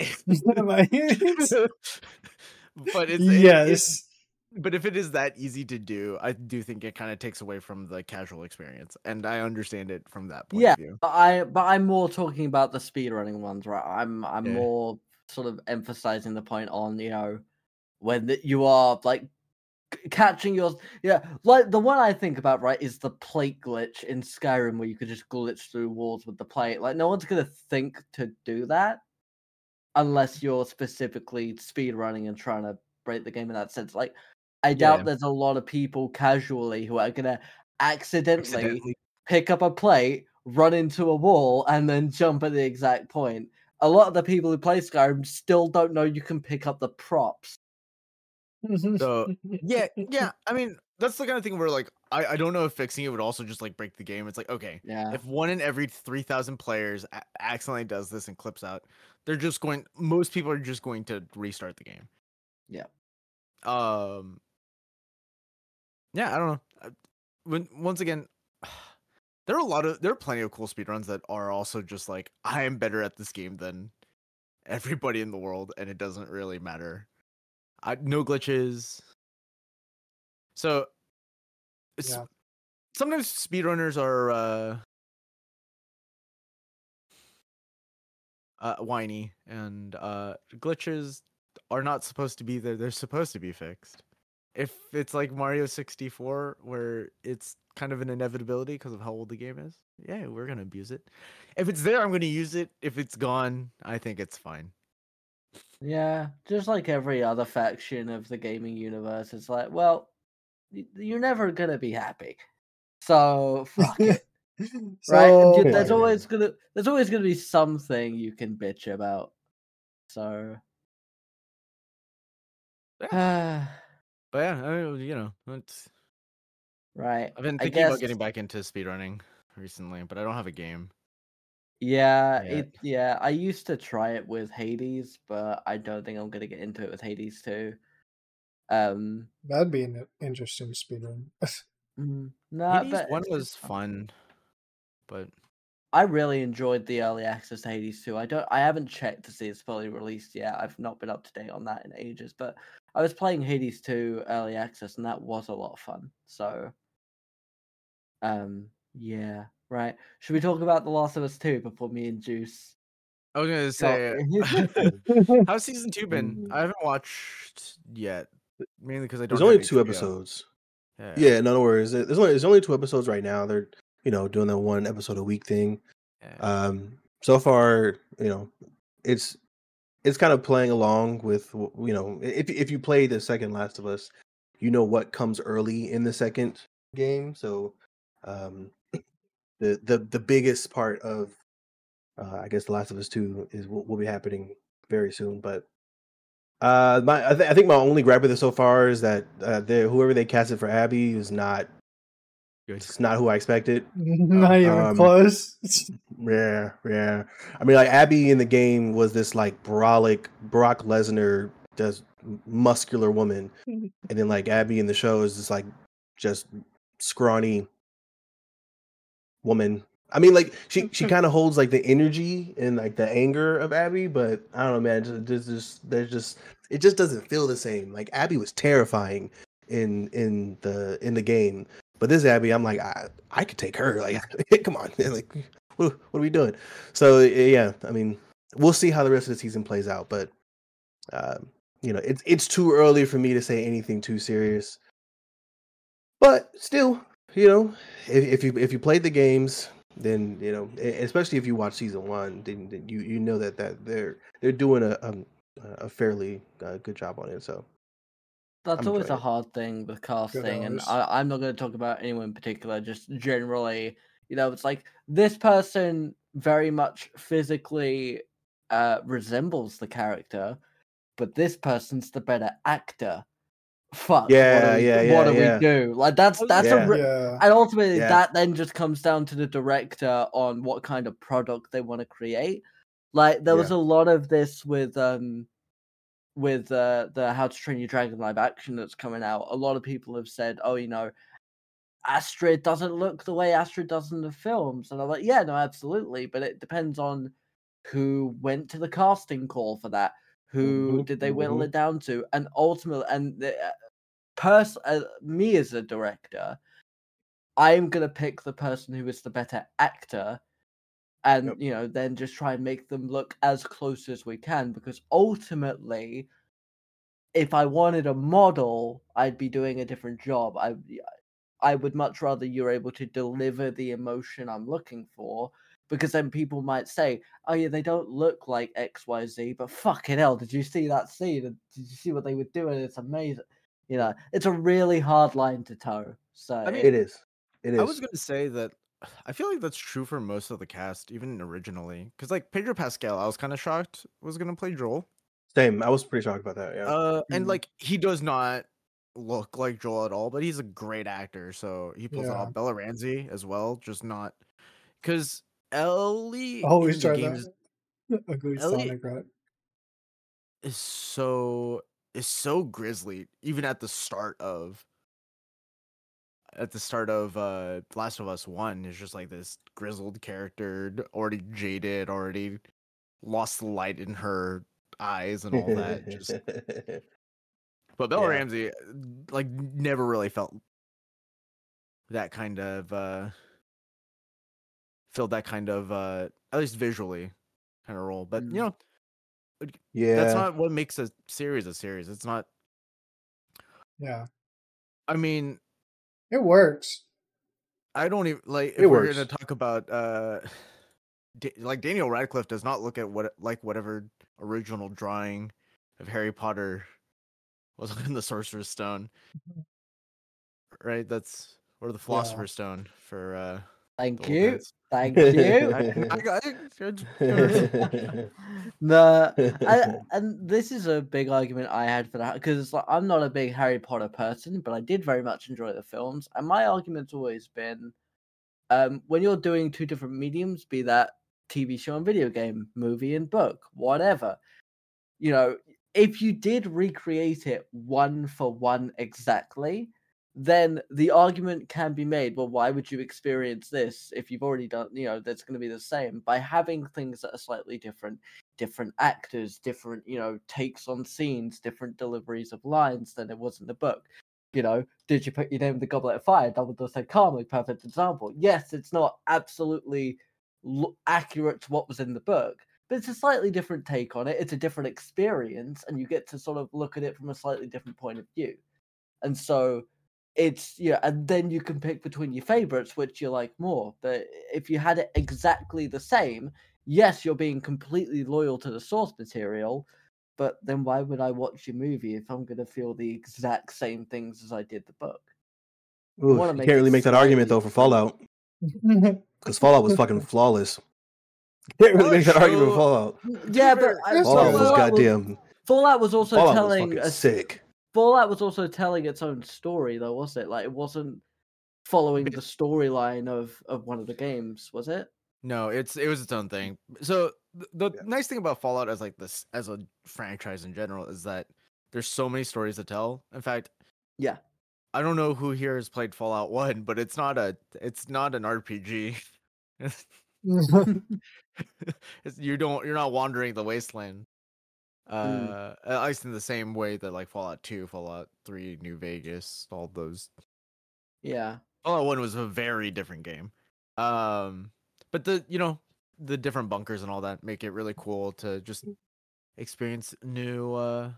But it's it, yes. it's but if it is that easy to do, I do think it kind of takes away from the casual experience, and I understand it from that point Yeah, of view. but I but I'm more talking about the speedrunning ones, right? I'm I'm Yeah. more sort of emphasizing the point on, you know, when the, you are like c- catching your yeah, like the one I think about, right, is the plate glitch in Skyrim where you could just glitch through walls with the plate. Like no one's gonna think to do that unless you're specifically speedrunning and trying to break the game in that sense. Like I doubt Yeah. there's a lot of people casually who are gonna accidentally Accidentally. pick up a plate, run into a wall, and then jump at the exact point. A lot of the people who play Skyrim still don't know you can pick up the props. So yeah, yeah. I mean, that's the kind of thing where like I, I don't know if fixing it would also just like break the game. It's like, okay, Yeah. if one in every three thousand players a- accidentally does this and clips out, they're just going. Most people are just going to restart the game. Yeah. Um. Yeah, I don't know. I- When once again, there are a lot of there are plenty of cool speedruns that are also just like I am better at this game than everybody in the world, and it doesn't really matter. I no glitches. So it's Yeah. sometimes speedrunners are uh, uh whiny, and uh glitches are not supposed to be there. They're supposed to be fixed. If it's like Mario sixty-four where it's kind of an inevitability because of how old the game is, yeah, we're gonna abuse it. If it's there, I'm gonna use it. If it's gone, I think it's fine. Yeah. Just like every other faction of the gaming universe, it's like, well, y- you're never gonna be happy. So fuck it. Right? So You- Yeah. There's always gonna there's always gonna be something you can bitch about. So But yeah, I mean, you know, it's, right. I've been I thinking guess about getting back into speedrunning recently, but I don't have a game. yeah, Yeah. it yeah, I used to try it with Hades, but I don't think I'm gonna get into it with Hades too. Um that'd be an interesting speedrun. mm, no, Hades but one it's, was it's fun. fun, but I really enjoyed the early access to Hades two. I don't I haven't checked to see it's fully released yet. I've not been up to date on that in ages, but I was playing Hades two early access and that was a lot of fun. So um yeah, right. Should we talk about The Last of Us two before me and Juice I was gonna say, go? how's season two been? I haven't watched yet, mainly because I don't There's only have two H B O. episodes. Yeah. Yeah, no worries. There's only there's only two episodes right now. They're you know doing that one episode a week thing. yeah. Um, so far, you know, it's it's kind of playing along with you know if if you play the second Last of Us, you know what comes early in the second game. So, um, the the the biggest part of uh, I guess The Last of Us two is will, will be happening very soon. But uh, my I, th- I think my only gripe with it so far is that uh, they whoever they casted for Abby is not Good. it's not who I expected. Not even Um, close. Yeah, yeah. I mean, like Abby in the game was this like brolic Brock Lesnar, just muscular woman, and then like Abby in the show is this like just scrawny woman. I mean, like she she kind of holds like the energy and like the anger of Abby, but I don't know, man. Just, just, just there's just it just doesn't feel the same. Like Abby was terrifying in in the in the game, but this Abby, I'm like I I could take her. Like, come on, like what what are we doing? So yeah, I mean, we'll see how the rest of the season plays out, but um, you know, it's it's too early for me to say anything too serious. But still, you know, if, if you if you played the games, then you know, e- especially if you watch season one, then, then you you know that that they're they're doing a um, a fairly uh, good job on it. So That's I'm always enjoying a it. hard thing with casting, and hours. I, I'm not going to talk about anyone in particular. Just generally, you know, it's like this person very much physically uh, resembles the character, but this person's the better actor. Fuck. What do Yeah, we? yeah, What yeah, do we yeah, do? Like that's that's a yeah, re- Yeah. and ultimately yeah. that then just comes down to the director on what kind of product they want to create. Like there was Yeah. a lot of this with um with uh, the How to Train Your Dragon live action that's coming out. A lot of people have said, oh, you know, Astrid doesn't look the way Astrid does in the films. And I'm like, yeah, no, absolutely. But it depends on who went to the casting call for that. Who Mhm, did they whittle mhm. it down to? And ultimately, and the, uh, pers- uh, me as a director, I'm going to pick the person who is the better actor and, Yep. you know, then just try and make them look as close as we can. Because ultimately, if I wanted a model, I'd be doing a different job. I I would much rather you're able to deliver the emotion I'm looking for, because then people might say, "Oh yeah, they don't look like X Y Z," but fucking hell, did you see that scene? And did you see what they were doing? It's amazing. You know, it's a really hard line to toe. So I mean, It is. It I is. was gonna say that I feel like that's true for most of the cast, even originally. Because like Pedro Pascal, I was kind of shocked was gonna play Joel. Same. I was pretty shocked about that. Yeah. Uh, and Mm. like he does not look like Joel at all, but he's a great actor, so he pulls it Yeah. off. Bella Ramsey as well, just not because Ellie Always in the try games that ugly Ellie Sonic rat. is so is so grisly, even at the start of at the start of uh Last of Us One. Is just like this grizzled character, already jaded, already lost the light in her eyes and all that. Just but Bella Yeah. Ramsey, like, never really felt that kind of uh filled that kind of uh at least visually kind of role. But you Mm. know, that's Yeah. not what makes a series a series. It's not. Yeah. I mean, It works. I don't even like if It we're works. gonna talk about uh Da- like Daniel Radcliffe does not look at what like whatever original drawing of Harry Potter was in the Sorcerer's Stone, right? That's or the Yeah. Philosopher's Stone for uh the thank old you, heads. thank you. I, I got it. No, I, and this is a big argument I had for that, because like, I'm not a big Harry Potter person, but I did very much enjoy the films. And my argument's always been, um, when you're doing two different mediums, be that T V show and video game, movie and book, whatever, you know, if you did recreate it one for one exactly, then the argument can be made, well, why would you experience this if you've already done, you know, that's going to be the same? By having things that are slightly different, different actors, different, you know, takes on scenes, different deliveries of lines than it was in the book. You know, did you put your name in the Goblet of Fire? Dumbledore said calmly, perfect example. Yes, it's not absolutely l- accurate to what was in the book, but it's a slightly different take on it. It's a different experience, and you get to sort of look at it from a slightly different point of view. And so it's, yeah, and then you can pick between your favorites, which you like more. But if you had it exactly the same, yes, you're being completely loyal to the source material, but then why would I watch your movie if I'm going to feel the exact same things as I did the book? Ooh, wanna you make can't it really make that argument slightly though for different. Fallout because Fallout was fucking flawless. You can't really Well, make that argument for show- Fallout. Yeah, but fair, I- That's Fallout fair. was Fallout was goddamn. Fallout was also Fallout was telling fucking us sick. Fallout was also telling its own story, though, was it? Like, it wasn't following Bit- the storyline of of one of the games, was it? No, it's it was its own thing. So th- the Yeah. nice thing about Fallout as like this as a franchise in general is that there's so many stories to tell. In fact, Yeah. I don't know who here has played Fallout One, but it's not a it's not an R P G. It's, you don't you're not wandering the wasteland. Mm. Uh, at least in the same way that like Fallout Two, Fallout Three, New Vegas, all those. Yeah. Fallout One was a very different game. Um, but the you know the different bunkers and all that make it really cool to just experience new uh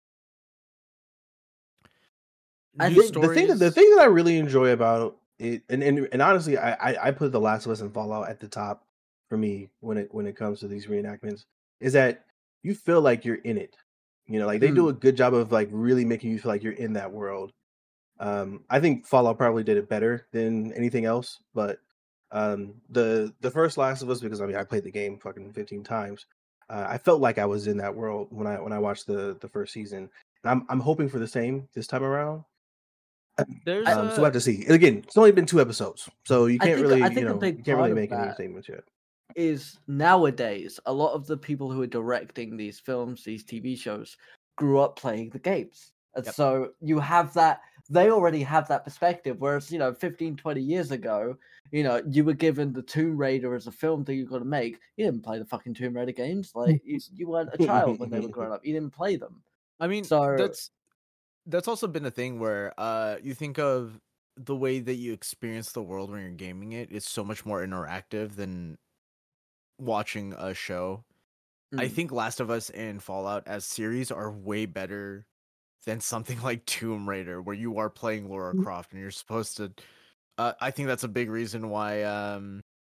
I new think The thing that the stories. thing that I really enjoy about it, and and, and honestly, I, I I put The Last of Us and Fallout at the top for me when it when it comes to these reenactments, is that you feel like you're in it. You know, like they do Hmm. a good job of like really making you feel like you're in that world. Um, I think Fallout probably did it better than anything else, but um, the the first Last of Us, because I mean I played the game fucking fifteen times. Uh, I felt like I was in that world when I when I watched the the first season. And I'm I'm hoping for the same this time around. There's I, Um, so we'll a have to see. And again, it's only been two episodes, so you I can't think really, I you think a know, you big can't part really of make any that statements yet. is nowadays a lot of the people who are directing these films, these T V shows, grew up playing the games. And Yep. so you have that they already have that perspective. Whereas, you know, fifteen, twenty years ago, you know, you were given the Tomb Raider as a film that you got to make. You didn't play the fucking Tomb Raider games. Like, you, you weren't a child when they were growing up. You didn't play them. I mean, So that's that's also been a thing where uh you think of the way that you experience the world when you're gaming it is so much more interactive than watching a show. I mm. think Last of Us and Fallout as series are way better than something like Tomb Raider, where you are playing Lara Croft and you're supposed to. Uh, I think that's a big reason why. Um,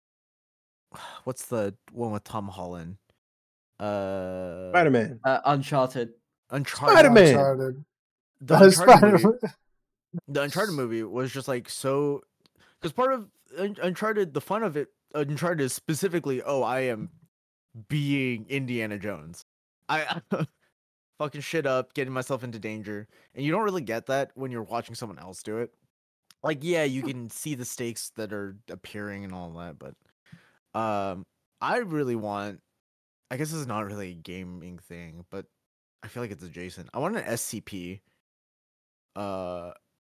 what's the one with Tom Holland? Uh, Spider-Man. uh, Uncharted. Uncharted. Spider-Man. Uncharted. The That's Uncharted movie. Spider-Man. The Uncharted movie was just like so, because part of Un- Uncharted, the fun of it, Uncharted is specifically, oh, I am being Indiana Jones. I fucking shit up, getting myself into danger, and you don't really get that when you're watching someone else do it. Like, yeah, you can see the stakes that are appearing and all that, but um, I really want. I guess this is not really a gaming thing, but I feel like it's adjacent. I want an S C P uh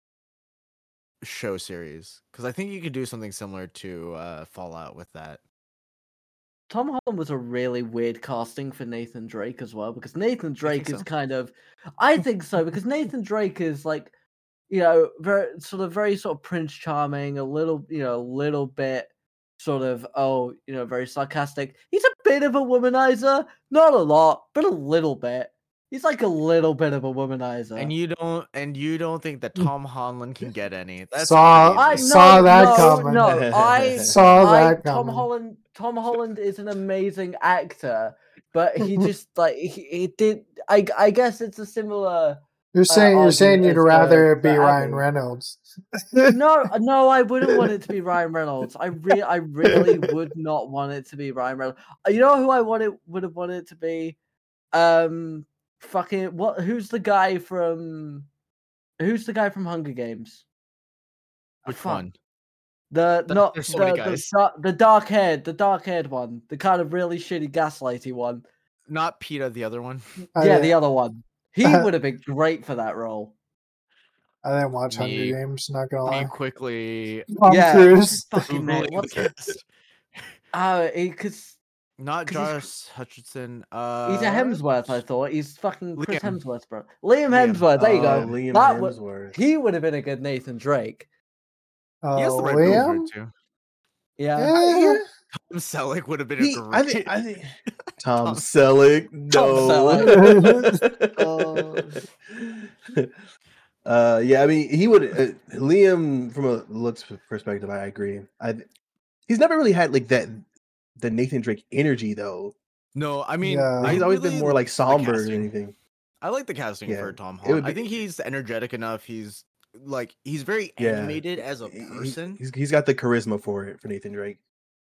show series because I think you could do something similar to uh Fallout with that. Tom Holland was a really weird casting for Nathan Drake as well, because Nathan Drake is so. kind of, I think so, because Nathan Drake is like, you know, very sort of very sort of Prince Charming, a little, you know, a little bit sort of, oh, you know, very sarcastic. He's a bit of a womanizer, not a lot, but a little bit. He's like a little bit of a womanizer. And you don't, and you don't think that Tom Holland can get any? That's Saw- I crazy. no, Saw that no, coming. No, I Saw I, that Tom coming. Holland. Tom Holland is an amazing actor, but he just like he, he did. I I guess it's a similar. You're saying uh, you're saying argument you'd as rather the- it be the Ryan Abbey. Reynolds. No, no, I wouldn't want it to be Ryan Reynolds. I really, I really would not want it to be Ryan Reynolds. Uh, You know who I wanted would have wanted it to be? Um, fucking what? Who's the guy from? Who's the guy from Hunger Games? Which fuck. one? The There- not there's so the, many the, guys. da- the dark haired, the dark haired one, the kind of really shitty gaslighty one. Not Peter, the other one. I yeah, didn't- the other one. He would have been great for that role. I didn't watch Hunger Me- Games. Not gonna Me lie. quickly Tom yeah, Cruise. what's his fucking name? Googling What's the his, cast. uh, because Not 'cause he's- Josh Hutcherson. Uh, he's a Hemsworth. I thought he's fucking Chris Liam. Hemsworth, bro. Liam Liam. Hemsworth. There you Oh, go. Liam That would- Hemsworth. He would have been a good Nathan Drake. Uh, He has the right build for Liam? it too. Yeah. Yeah. Tom Selleck would have been He- a I great. think, I think Tom, Tom- Selleck. No. uh, yeah, I mean, he would. Uh, Liam, from a looks perspective, I agree. I he's never really had like that the Nathan Drake energy though. No, I mean, Yeah. I He's always really been more like the somber than casting. anything. I like the casting Yeah, for Tom it would Holland. I be- think he's energetic enough. He's like he's very Yeah. animated as a He- he- person. he's he's got the charisma for it for Nathan Drake.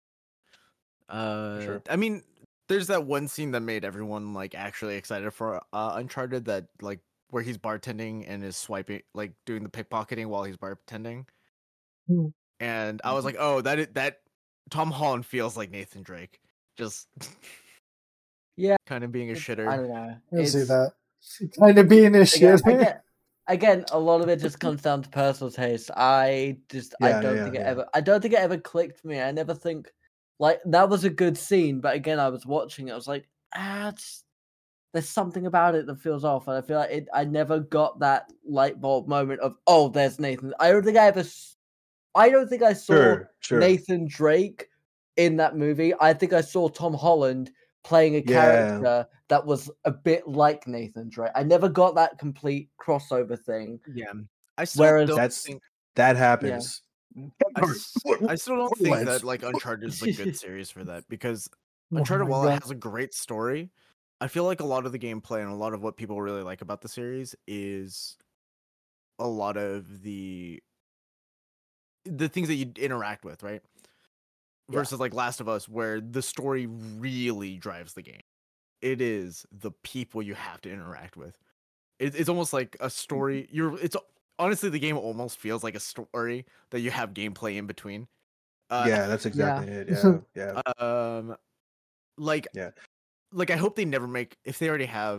Uh, sure. I mean, there's that one scene that made everyone like actually excited for uh, Uncharted. That like where he's bartending and is swiping, like doing the pickpocketing while he's bartending. Hmm. And I was like, oh, that i- that Tom Holland feels like Nathan Drake, just Yeah. kind of being a I shitter. don't know. I see It's- that. Kind of being a Again, shit. again, again, a lot of it just comes down to personal taste. I just, Yeah, I don't yeah, think it yeah. ever, I don't think it ever clicked for me. I never think like that was a good scene, but again, I was watching it. I was like, ah, it's, there's something about it that feels off, and I feel like it. I never got that light bulb moment of, oh, there's Nathan. I don't think I ever, s- I don't think I saw Sure, sure. Nathan Drake in that movie. I think I saw Tom Holland playing a Yeah. character that was a bit like Nathan Drake. I never got that complete crossover thing. Yeah, I still Whereas- don't That's think. that happens. I, s- I still don't think Let's- that like Uncharted is a good series for that because Oh Uncharted, my while God. it has a great story, I feel like a lot of the gameplay and a lot of what people really like about the series is a lot of the the things that you interact with, right? Yeah. Versus like Last of Us, where the story really drives the game. It is the people you have to interact with. It, it's almost like a story. You're. It's honestly the game almost feels like a story that you have gameplay in between. Uh, yeah, that's exactly it. Yeah, yeah. um like Yeah. like I hope they never make, if they already have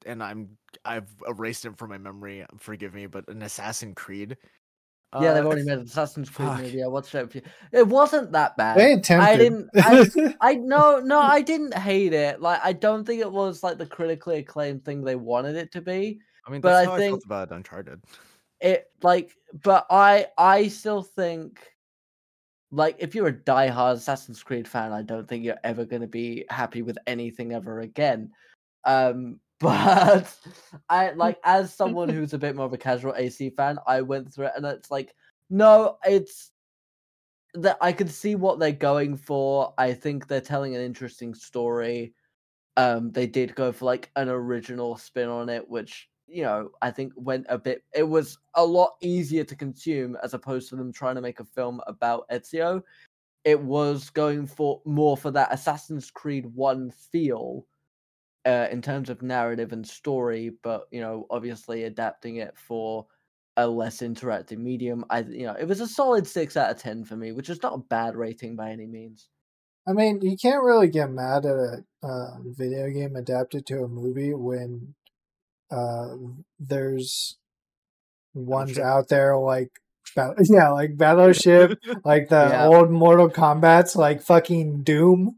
and I'm I've erased it from my memory. Forgive me, but an Assassin's Creed. Yeah, they've Uh, already made an Assassin's Creed fuck. movie. I watched it. It wasn't that bad. They I attempted. didn't. I. I no no. I didn't hate it. Like I don't think it was like the critically acclaimed thing they wanted it to be. I mean, But that's I how I think felt about Uncharted. it like. But I. I still think. Like, if you're a diehard Assassin's Creed fan, I don't think you're ever going to be happy with anything ever again. Um, but I like as someone who's a bit more of a casual A C fan, I went through it, and it's like, no, it's that I can see what they're going for. I think they're telling an interesting story. Um, they did go for like an original spin on it, which you know I think went a bit. It was a lot easier to consume as opposed to them trying to make a film about Ezio. It was going for more for that Assassin's Creed one feel uh, in terms of narrative and story, but you know, obviously adapting it for a less interactive medium. I, you know, it was a solid six out of ten for me, which is not a bad rating by any means. I mean, you can't really get mad at a uh, video game adapted to a movie when uh, there's ones Battleship. out there like, ba- yeah, like Battleship, like the Yeah. old Mortal Kombat's, like fucking Doom.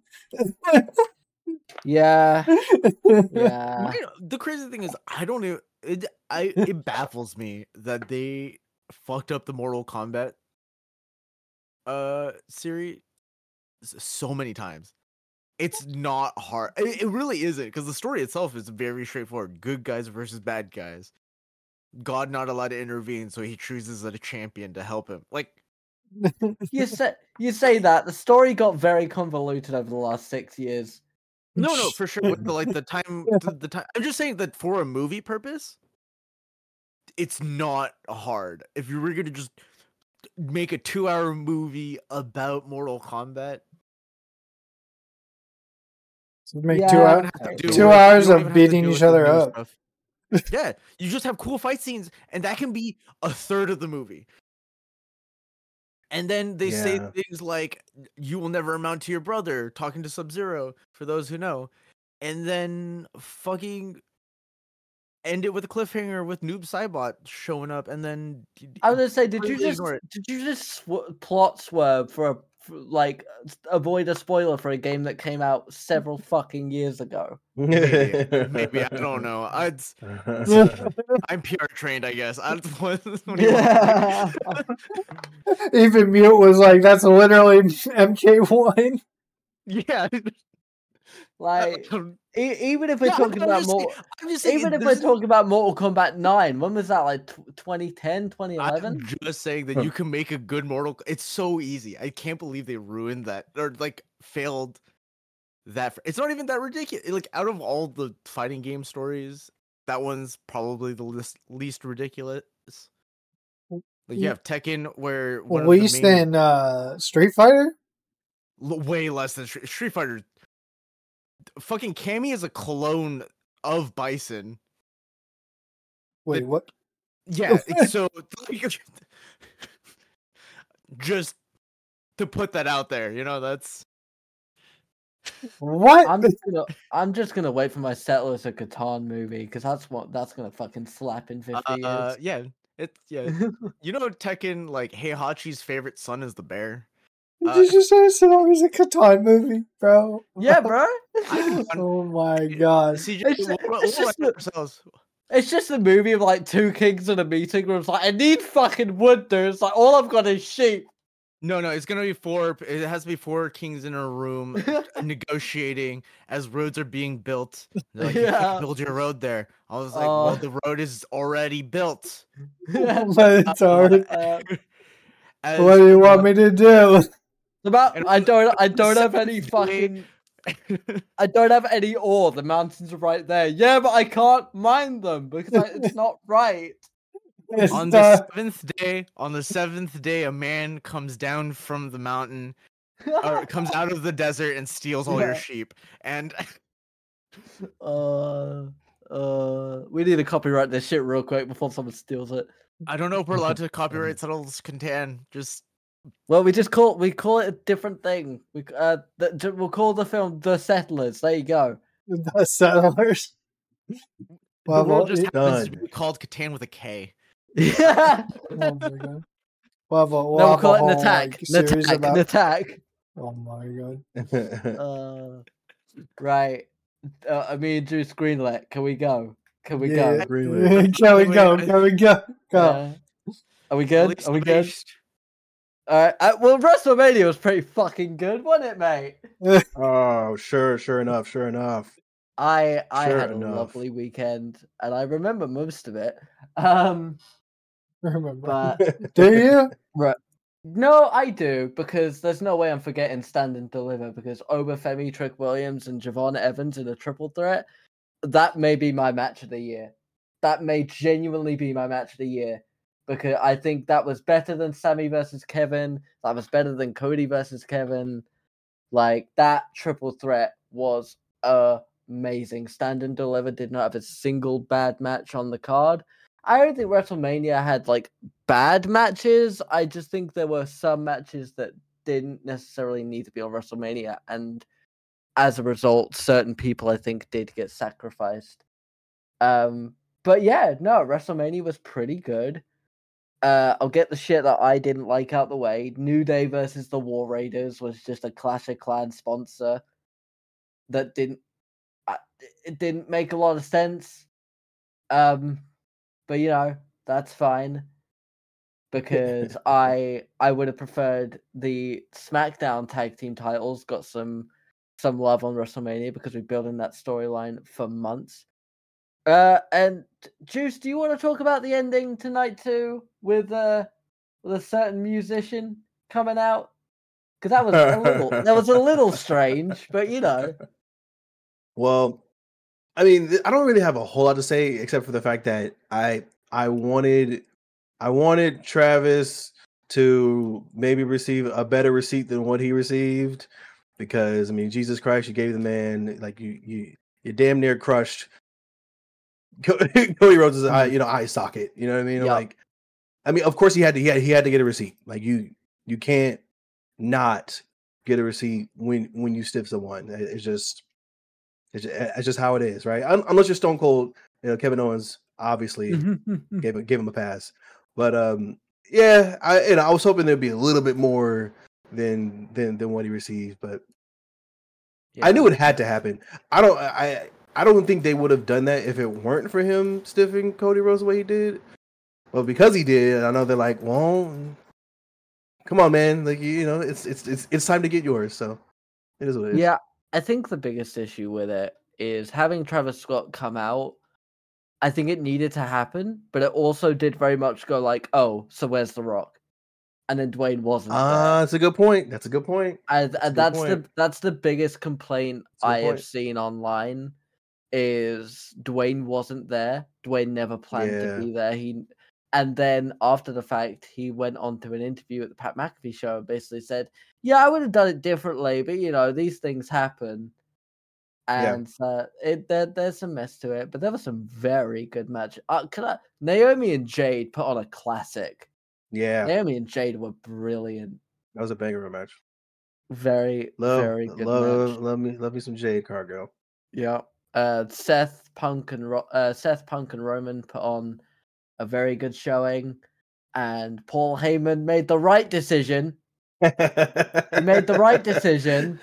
Yeah, yeah. My, the crazy thing is, I don't even. It, I it baffles me that they fucked up the Mortal Kombat uh series so many times. It's not hard. It, it really isn't, because the story itself is very straightforward. Good guys versus bad guys. God not allowed to intervene, so he chooses a champion to help him. Like, You say you say that the story got very convoluted over the last six years. no, no, for sure. With the, like the time, the, the time. I'm just saying that for a movie purpose, it's not hard. If you were gonna just make a two-hour movie about Mortal Kombat, Make Yeah. two, You hou- don't have to do two it. hours You don't of even have to beating deal each with the other new up. stuff. Yeah, you just have cool fight scenes, and that can be a third of the movie. And then they say Yeah. things like, "You will never amount to your brother," talking to Sub-Zero, for those who know. And then fucking end it with a cliffhanger with Noob Saibot showing up, and then I was gonna say, did you completely just ignore it. did you just sw- plot swerve for a for, like s- avoid a spoiler for a game that came out several fucking years ago? Maybe, maybe I don't know. I'd, I'm P R trained, I guess. I what, what do you want from me? Even Mute was like, "That's literally M K one." Yeah. Like, Um, e- even if we're yeah, talking I'm about just saying, more, I'm just saying, even it if we're doesn't- talking about Mortal Kombat nine, when was that? Like tw- twenty ten, twenty eleven? I'm just saying that you can make a good Mortal. It's so easy. I can't believe they ruined that, or like failed that. It's not even that ridiculous. Like, out of all the fighting game stories, that one's probably the least, least ridiculous. Like, you have Tekken, where one Least of the main, than uh, Street Fighter. l- way less than Street, Street Fighter. Fucking Cammy is a clone of Bison. Wait, The- what? Yeah, it's so like, just to put that out there, you know, that's What? I'm just gonna, I'm just gonna wait for my Settlers of Catan movie because that's what that's gonna fucking slap in fifty uh years. yeah, it's yeah. You know, Tekken, like Heihachi's favorite son is the bear. Uh, Did you say it's always a Catan movie, bro? Yeah, bro. Oh my god. C J, It's- we'll, we'll it's write just it the- ourselves. It's just a movie of like two kings in a meeting where it's like, I need fucking wood, dude. It's like all I've got is sheep. No, no, it's gonna be four. It has to be four kings in a room negotiating as roads are being built. They're like, you Yeah. can't build your road there. I was like, Uh, well, the road is already built. But it's hard. Uh, As, What do you want me to do? about And I don't I don't have seventh any day- fucking I don't have any ore. The mountains are right there. Yeah, but I can't mine them because I, it's not right. It's on the not- seventh day, on the seventh day, a man comes down from the mountain, or comes out of the desert and steals all Yeah. your sheep. And uh, uh, we need to copyright this shit real quick before someone steals it. I don't know if we're allowed to copyright Settles Catan. Just Well, we just call we call it a different thing. We uh, the, we'll call the film The Settlers. There you go. The Settlers. The world just Pavel, happens to Done. be called Catan with a K. Yeah. oh my god. Pavel, we'll No, we'll have call a it an whole, attack. like, An series attack. An about. attack. Oh my god. Uh, right. Uh, I mean, Juice Greenlit. Can we go? Can we Yeah. go? Greenlit. Can we Wait, go? I- Can we go? Go. Yeah. Are we good? Released Are we the good? beast. All right. Uh, well, WrestleMania was pretty fucking good, wasn't it, mate? Oh, sure, sure enough, sure enough. I I Sure had a enough. lovely weekend, and I remember most of it. Um, Remember. but Do you? right. No, I do, because there's no way I'm forgetting Stand and Deliver, because Obafemi, Trick Williams, and Javon Evans in a triple threat, that may be my match of the year. That may genuinely be my match of the year, because I think that was better than Sammy versus Kevin. That was better than Cody versus Kevin. Like, that triple threat was amazing. Stand and Deliver did not have a single bad match on the card. I don't think WrestleMania had like bad matches. I just think there were some matches that didn't necessarily need to be on WrestleMania, and as a result, certain people I think did get sacrificed. Um, but yeah, no, WrestleMania was pretty good. Uh, I'll get the shit that I didn't like out the way. New Day versus the War Raiders was just a Clash of Clans sponsor that didn't uh, it didn't make a lot of sense. Um, but you know, that's fine, because I I would have preferred the SmackDown tag team titles got some some love on WrestleMania, because we've built in that storyline for months. Uh, and Juice, do you want to talk about the ending tonight too, with uh with a certain musician coming out? Because that was a little that was a little strange, but you know. Well, I mean, th- I don't really have a whole lot to say except for the fact that I I wanted I wanted Travis to maybe receive a better receipt than what he received, because I mean, Jesus Christ, you gave the man, like, you you you damn near crushed Co- Cody Rhodes' eye, you know, eye socket. You know what I mean? Yup. Like, I mean, of course he had to he had, he had to get a receipt. Like, you you can't not get a receipt when when you stiff someone. It- It's just it's just, it's just how it is, right? Un- Unless you're Stone Cold, you know, Kevin Owens obviously gave him- gave him a pass. But um, yeah, I you know I was hoping there'd be a little bit more than than than what he received, but I knew it had to happen. I don't I I don't think they would have done that if it weren't for him stiffing Cody Rhodes the way he did. But because he did, I know they're like, well, come on, man, like, you know, it's it's it's it's time to get yours. So it is what it is. Yeah, I think the biggest issue with it is having Travis Scott come out. I think it needed to happen, but it also did very much go like, oh, so where's The Rock? And then Dwayne wasn't Ah, there. that's a good point. That's a good point. And, That's a and good that's the point. that's the biggest complaint That's a good I have point. seen online is Dwayne wasn't there. Dwayne never planned to Yeah. be there. He and then after the fact, he went on to an interview at the Pat McAfee show and basically said, "Yeah, I would have done it differently, but you know, these things happen." Yeah. And uh, it there, there's some mess to it, but there were some very good matches. Uh, can I, Naomi and Jade put on a classic. Yeah. Naomi and Jade were brilliant. That was a banger of a match. Very, Love, very good love, match. love me, love me some Jade Cargo. Yeah. Uh, Seth Punk and Ro- uh, Seth Punk and Roman put on a very good showing, and Paul Heyman made the right decision. He made the right decision.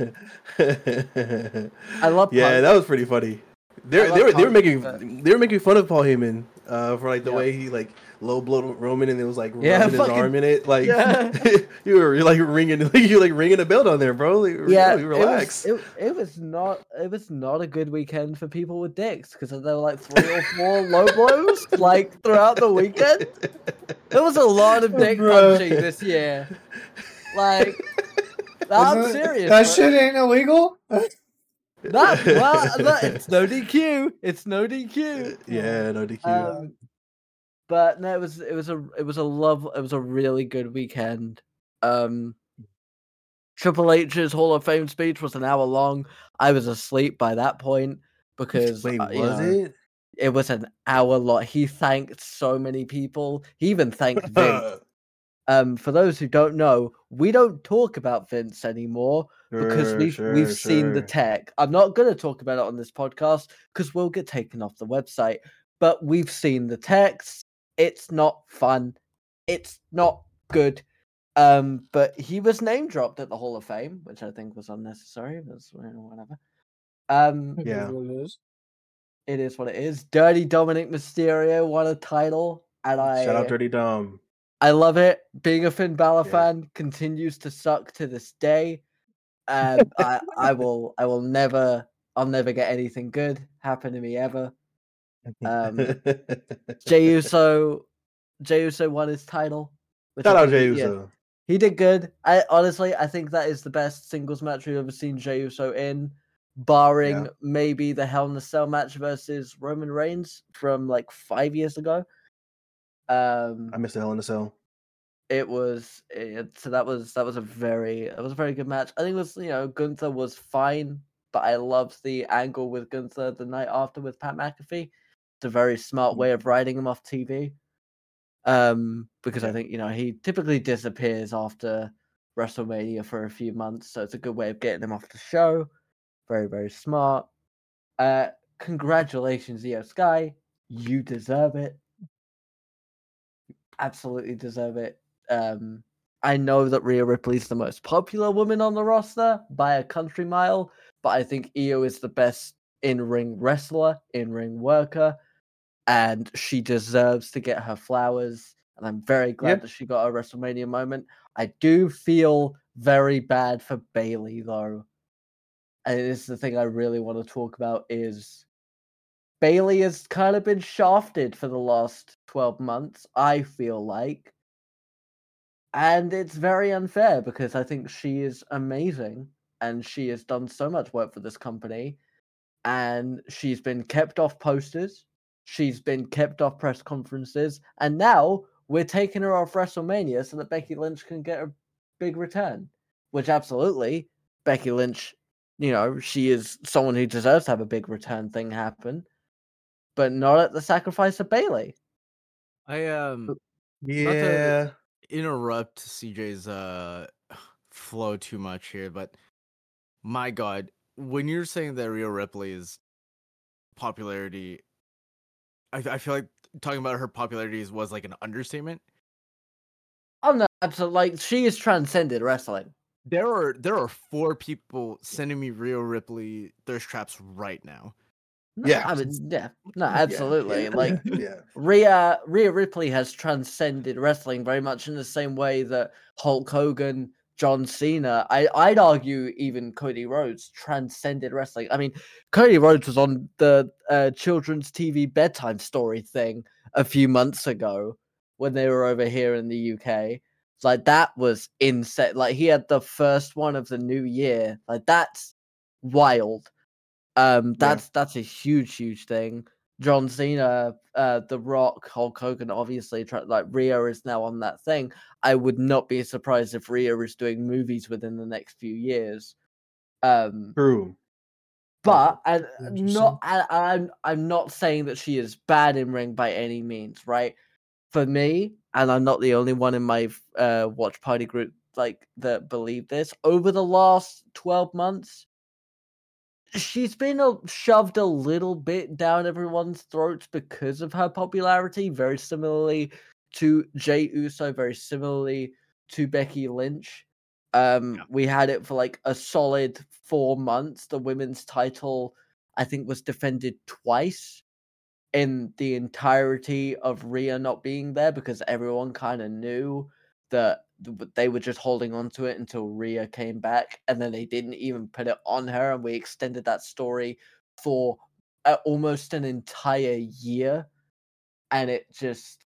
I love Yeah, Punk. that was pretty funny. They I they were love they were Punk, making but- they were making fun of Paul Heyman uh, for like the Yeah. way he like low blowed Roman and it was like Yeah, rubbing his fucking- arm in it. Like Yeah. you were you're, like ringing like you like ringing a bell down there, bro. Like, Yeah, really, relax. It was, it, it was not it was not a good weekend for people with dicks, because there were like three or four low blows like throughout the weekend. There was a lot of dick Bruh. punching this year. Like, I'm Isn't it- serious. That bro. shit ain't illegal. That, well, look, it's no D Q. It's no D Q. Yeah, no D Q. Um, but no, it was it was a it was a love it was a really good weekend. Um, Triple H's Hall of Fame speech was an hour long. I was asleep by that point because Wait, uh, you was know, it? it was an hour long. He thanked so many people. He even thanked Vince. Um, for those who don't know, we don't talk about Vince anymore because Sure, we've sure, we've seen the sure. tech. I'm not going to talk about it on this podcast because we'll get taken off the website. but we've seen the text. It's not fun. It's not good. Um, but he was name dropped at the Hall of Fame, which I think was unnecessary. But whatever. Um, It is Yeah. what it is. it is what it is. Dirty Dominic Mysterio won a title, and I Shout out Dirty Dom. I love it. Being a Finn Balor Yeah. fan continues to suck to this day. Um, I I will I will never I'll never get anything good happen to me ever. Um, Jey Uso Jey Uso won his title. Which Shout I out think he- Jey yeah, Uso. he did good. I honestly I think that is the best singles match we've ever seen Jey Uso in, barring Yeah. maybe the Hell in a Cell match versus Roman Reigns from like five years ago. Um, I missed the Hell in a Cell. it was it, so that was that was a very that was a very good match. I think it was you know Gunther was fine, but I loved the angle with Gunther the night after with Pat McAfee. It's a very smart way of writing him off T V. Um, because I Yeah. think you know he typically disappears after WrestleMania for a few months, so it's a good way of getting him off the show. Very very smart. Uh, congratulations, Io Sky. You deserve it. Absolutely deserve it. Um, I know that Rhea Ripley's the most popular woman on the roster by a country mile, but I think Io is the best in-ring wrestler, in-ring worker, and she deserves to get her flowers. And I'm very glad Yeah. that she got a WrestleMania moment. I do feel very bad for Bayley though, and this is the thing I really want to talk about is Bayley has kind of been shafted for the last twelve months, I feel like. And it's very unfair because I think she is amazing and she has done so much work for this company. And she's been kept off posters, she's been kept off press conferences, and now we're taking her off WrestleMania so that Becky Lynch can get a big return. Which absolutely, Becky Lynch, you know, she is someone who deserves to have a big return thing happen, but not at the sacrifice of Bayley. I um Yeah. interrupt C J's uh flow too much here, but my God, when you're saying that Rhea Ripley's popularity, I I feel like talking about her popularity was like an understatement. Oh no, absolutely. Like she is transcended wrestling. There are there are four people sending me Rhea Ripley thirst traps right now. No, Yeah. I mean, yeah, no, Yeah, absolutely. yeah, Like yeah. Rhea, Rhea Ripley has transcended wrestling very much in the same way that Hulk Hogan, John Cena, I, I'd argue even Cody Rhodes transcended wrestling. I mean, Cody Rhodes was on the uh, children's T V bedtime story thing a few months ago when they were over here in the U K. It's like that was insane. Like he had the first one of the new year. Like that's wild. Um, that's that's a huge, huge thing. John Cena, uh, The Rock, Hulk Hogan, obviously, try, like Rhea is now on that thing. I would not be surprised if Rhea is doing movies within the next few years. Um, True. but and Interesting. not, I, I'm I'm not saying that she is bad in ring by any means, right? For me, and I'm not the only one in my uh, watch party group like that believe this. Over the last twelve months, she's been a, shoved a little bit down everyone's throats because of her popularity, very similarly to Jey Uso, very similarly to Becky Lynch. Um, Yeah. We had it for like a solid four months. The women's title, I think, was defended twice in the entirety of Rhea not being there because everyone kind of knew that they were just holding on to it until Rhea came back, and then they didn't even put it on her, and we extended that story for uh, almost an entire year, and it just,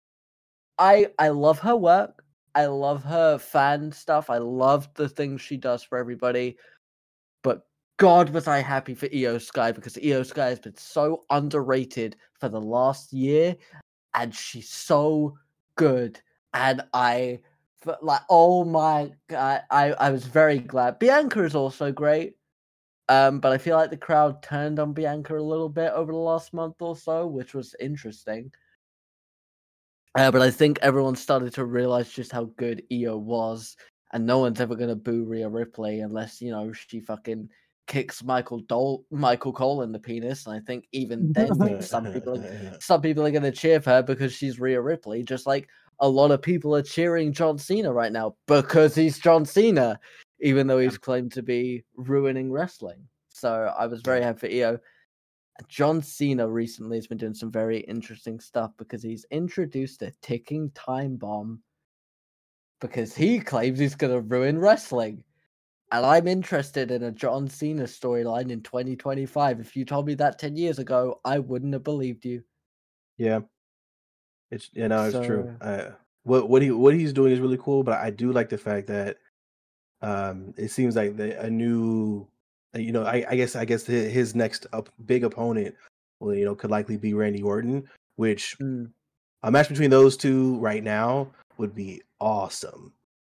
I I love her work, I love her fan stuff, I love the things she does for everybody, but God was I happy for Io Sky because Io Sky has been so underrated for the last year, and she's so good, and I. Like, oh my god, I, I was very glad. Bianca is also great, um, but I feel like the crowd turned on Bianca a little bit over the last month or so, which was interesting. Uh, but I think everyone started to realize just how good Io was, and no one's ever gonna boo Rhea Ripley unless you know she fucking kicks Michael Dole, Michael Cole in the penis, and I think even then some people are, some people are going to cheer for her because she's Rhea Ripley, just like a lot of people are cheering John Cena right now because he's John Cena, even though he's claimed to be ruining wrestling. So I was very happy for E O. John Cena recently has been doing some very interesting stuff because he's introduced a ticking time bomb because he claims he's going to ruin wrestling. And I'm interested in a John Cena storyline in twenty twenty-five. If you told me that ten years ago, I wouldn't have believed you. Yeah, it's you know it's So- true. Uh, what what he what he's doing is really cool, but I do like the fact that um, it seems like the, a new, you know, I, I guess I guess his, his next up, big opponent, well, you know, could likely be Randy Orton, which Mm. a match between those two right now would be awesome.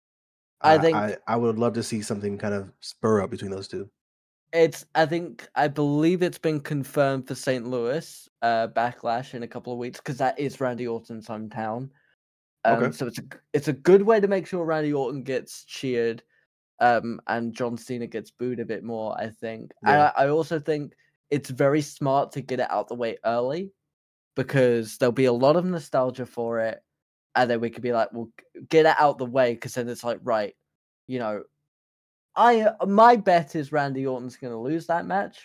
I Uh, think I, I would love to see something kind of spur up between those two. it's. I think I believe it's been confirmed for Saint Louis uh, Backlash in a couple of weeks because that is Randy Orton's hometown. Um, Okay. So it's a it's a good way to make sure Randy Orton gets cheered, um, and John Cena gets booed a bit more. I think. And Yeah. I, I also think it's very smart to get it out the way early because there'll be a lot of nostalgia for it, and then we could be like, "Well, get it out the way," because then it's like, right, you know. I my bet is Randy Orton's going to lose that match.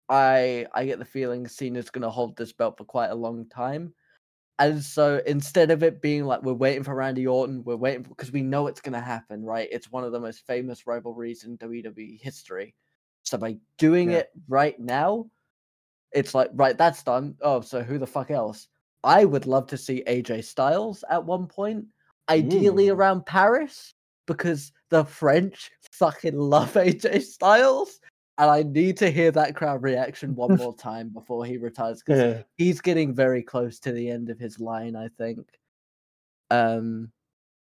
I I get the feeling Cena's going to hold this belt for quite a long time, and so instead of it being like we're waiting for Randy Orton, we're waiting because we know it's going to happen, right? It's one of the most famous rivalries in W W E history. So by doing Yeah. it right now, it's like right, that's done. Oh, so who the fuck else? I would love to see A J Styles at one point, ideally Mm. around Paris, because the French fucking love A J Styles, and I need to hear that crowd reaction one more time before he retires because Yeah. he's getting very close to the end of his line, I think. Um.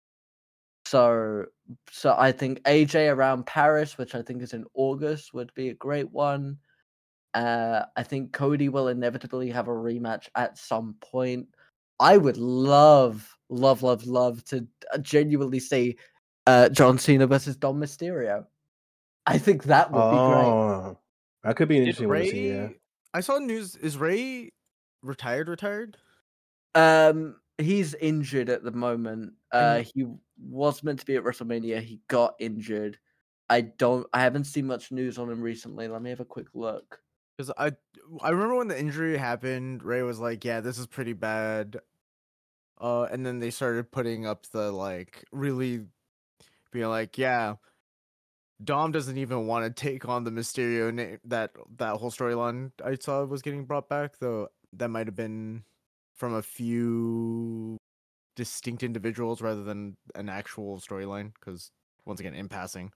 So, so I think A J around Paris, which I think is in August, would be a great one. Uh, I think Cody will inevitably have a rematch at some point. I would love, love, love, love to uh, genuinely see uh, John Cena versus Dom Mysterio. I think that would be great. Oh, that could be an Did interesting one to see. Yeah. Ray? I saw news. Is Ray retired? Retired? Um, he's injured at the moment. Uh, And- he was meant to be at WrestleMania. He got injured. I don't. I haven't seen much news on him recently. Let me have a quick look. Because I I remember when the injury happened, Ray was like, "Yeah, this is pretty bad." Uh, and then they started putting up the like really being like, "Yeah, Dom doesn't even want to take on the Mysterio name." That that whole storyline I saw was getting brought back, though that might have been from a few distinct individuals rather than an actual storyline. Because once again, in passing,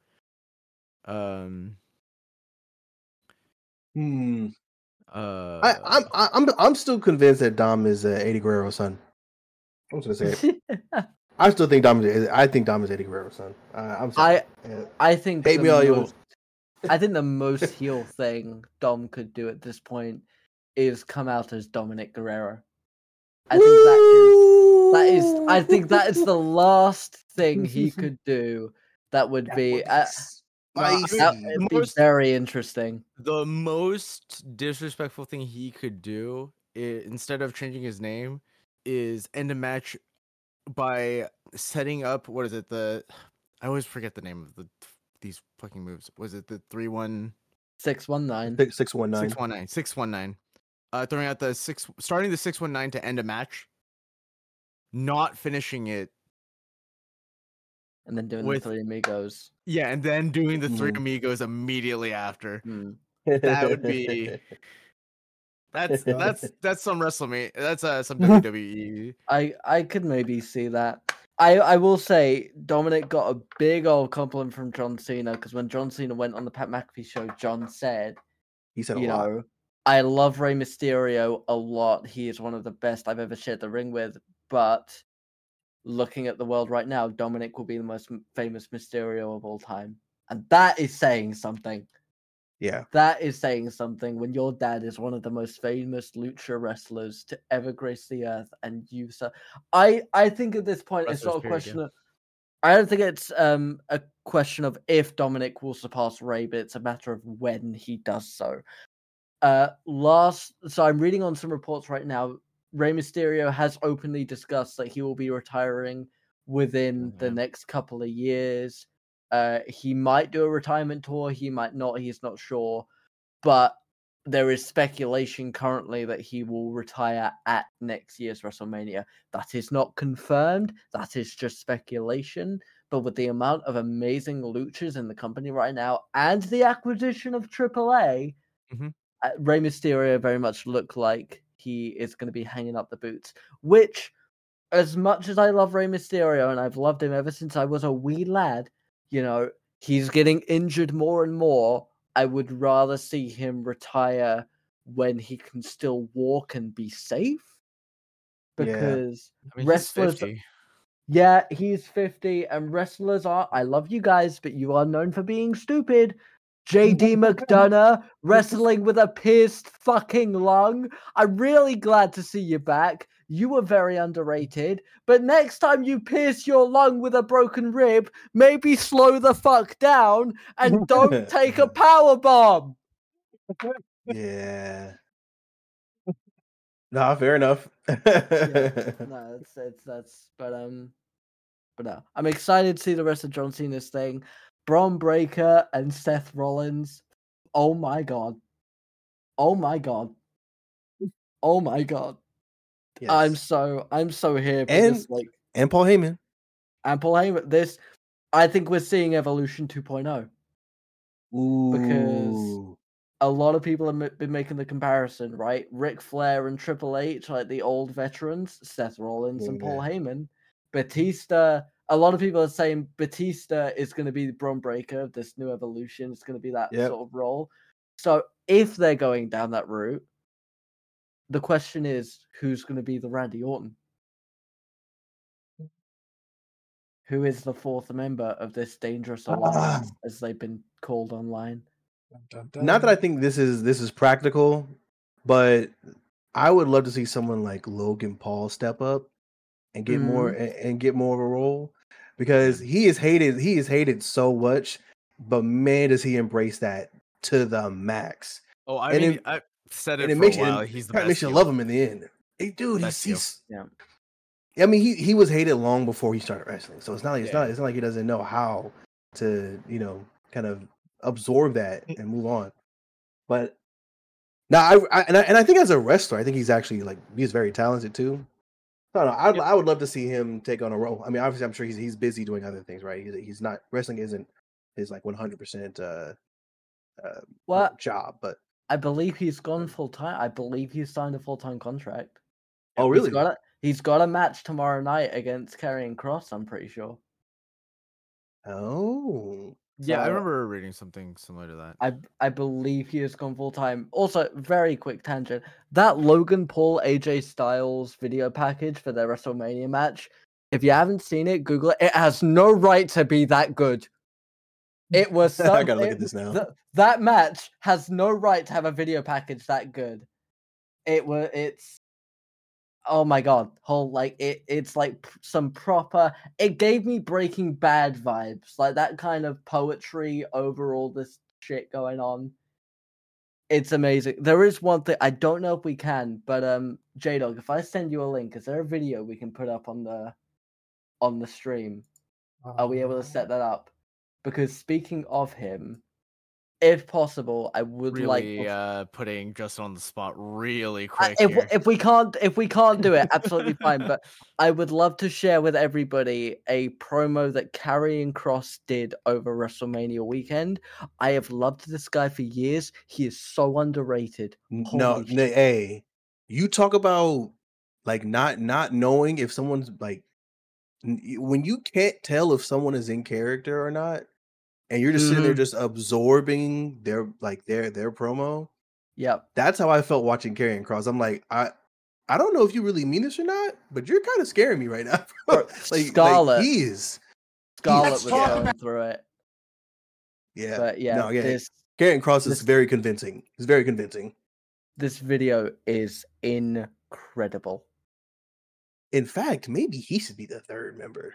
um, Hmm. uh, I, I'm I- I'm I'm still convinced that Dom is uh, Eddie Guerrero's son. I'm just gonna say it. I still think Dom is. I think Dom is Eddie Guerrero's son. Uh, I'm sorry. I Yeah. I think Hate the me all you most, I think the most heel thing Dom could do at this point is come out as Dominic Guerrero. I think that is that is I think that is the last thing he could do that would That be would be uh, spicy. that would be Most- very interesting. The most disrespectful thing he could do, i- instead of changing his name, is end a match by setting up. What is it? The I always forget the name of the these fucking moves. Was it the three one Six one nine. Six six one nine. six one nine six one nine? Uh, throwing out the six, starting the six one nine to end a match, not finishing it. And then doing With- the three amigos. Yeah, and then doing the three Mhm. amigos immediately after. Hmm. That would be- That's that's that's some WrestleMania. That's uh some W W E. I I could maybe see that. I I will say Dominic got a big old compliment from John Cena because when John Cena went on the Pat McAfee show, John said, He said a you lot. know, I love Rey Mysterio a lot. He is one of the best I've ever shared the ring with. But looking at the world right now, Dominic will be the most m- famous Mysterio of all time, and that is saying something. Yeah. That is saying something when your dad is one of the most famous lucha wrestlers to ever grace the earth, and you so I I think at this point it's Wrestlers, not a period, question yeah. of I don't think it's um a question of if Dominic will surpass Rey, but it's a matter of when he does so. Uh, last, so I'm reading on some reports right now. Rey Mysterio has openly discussed that he will be retiring within the Yeah. next couple of years. Uh, he might do a retirement tour, he might not, he's not sure. But there is speculation currently that he will retire at next year's WrestleMania. That is not confirmed, that is just speculation. But with the amount of amazing luchas in the company right now and the acquisition of triple A, Mhm. uh, Rey Mysterio very much look like he is going to be hanging up the boots. Which, as much as I love Rey Mysterio and I've loved him ever since I was a wee lad, you know, he's getting injured more and more. I would rather see him retire when he can still walk and be safe. Yeah. Because I mean, he's wrestlers, fifty. yeah, he's fifty, and wrestlers are, I love you guys, but you are known for being stupid. J D McDonough wrestling with a pierced fucking lung. I'm really glad to see you back. You were very underrated. But next time you pierce your lung with a broken rib, maybe slow the fuck down and don't take a power bomb. Yeah. Nah, fair enough. Yeah, no, it's it's that's but um but no. I'm excited to see the rest of John Cena's thing. Braun Breaker and Seth Rollins. Oh my god. Oh my god. Oh my god. I'm Yes. so I'm so here for And this like and Paul Heyman. and Paul Heyman. This I think we're seeing Evolution two point oh because Ooh. a lot of people have m- been making the comparison, right? Ric Flair and Triple H, like the old veterans, Seth Rollins and Paul Yeah. Heyman. Batista, a lot of people are saying Batista is going to be the Braun Breaker of this new Evolution. It's going to be that Yep. sort of role. So if they're going down that route, the question is, who's going to be the Randy Orton? Who is the fourth member of this dangerous Ah. alliance, as they've been called online? Dun, dun, dun. Not that I think this is this is practical, but I would love to see someone like Logan Paul step up and get more Mhm. and, and get more of a role because he is hated. He is hated so much, but man, does he embrace that to the max. Oh, I And mean, it- I said And it it for makes a you, while. it He's the kinda best. makes you heel. love him in the end. Hey, dude, he's, Best heel. he's Yeah. I mean, he, he was hated long before he started wrestling, so it's not like it's Yeah. not it's not like he doesn't know how to you know kind of absorb that and move on. But now I, I and I and I think as a wrestler, I think he's actually like he's very talented too. I don't know. I, Yep. I would love to see him take on a role. I mean, obviously, I'm sure he's he's busy doing other things, right? He's, he's not wrestling isn't his like one hundred percent uh, uh Well, job, but I believe he's gone full time. I believe he's signed a full time contract. oh He's really? got a he's got a match tomorrow night against Karrion Kross, I'm pretty sure. Oh, Yeah, I So, remember reading something similar to that. I I believe he has gone full time. Also, very quick tangent. That Logan Paul A J Styles video package for their WrestleMania match. If you haven't seen it, Google it. It has no right to be that good. It was some, I gotta look it- at this now. th- that match has no right to have a video package that good. It was it's oh my god, whole like it it's like p- some proper it gave me Breaking Bad vibes, like that kind of poetry over all this shit going on. It's amazing. There is one thing I don't know if we can, but um J-Dog, if I send you a link, is there a video we can put up on the on the stream? Are we able to set that up? Because speaking of him, if possible, I would like Really uh, putting Justin on the spot really I- quick if here. if we can't if we can't do it, absolutely fine. But I would love to share with everybody a promo that Karrion Kross did over WrestleMania weekend. I have loved this guy for years. He is so underrated. N- Holy No, shit. n- hey, you talk about like not not knowing if someone's like n- y- when you can't tell if someone is in character or not, and you're just sitting there Mhm. just absorbing their like their their promo. Yep. That's how I felt watching Karrion Cross. I'm like, I I don't know if you really mean this or not, but you're kind of scaring me right now, bro. Bro, like, Scarlett. like he is. Scarlett Yes, was yeah. going through it. Yeah, But yeah, no, yeah. this Karrion Cross is this- very convincing. He's very convincing. this video is incredible. In fact, maybe he should be the third member.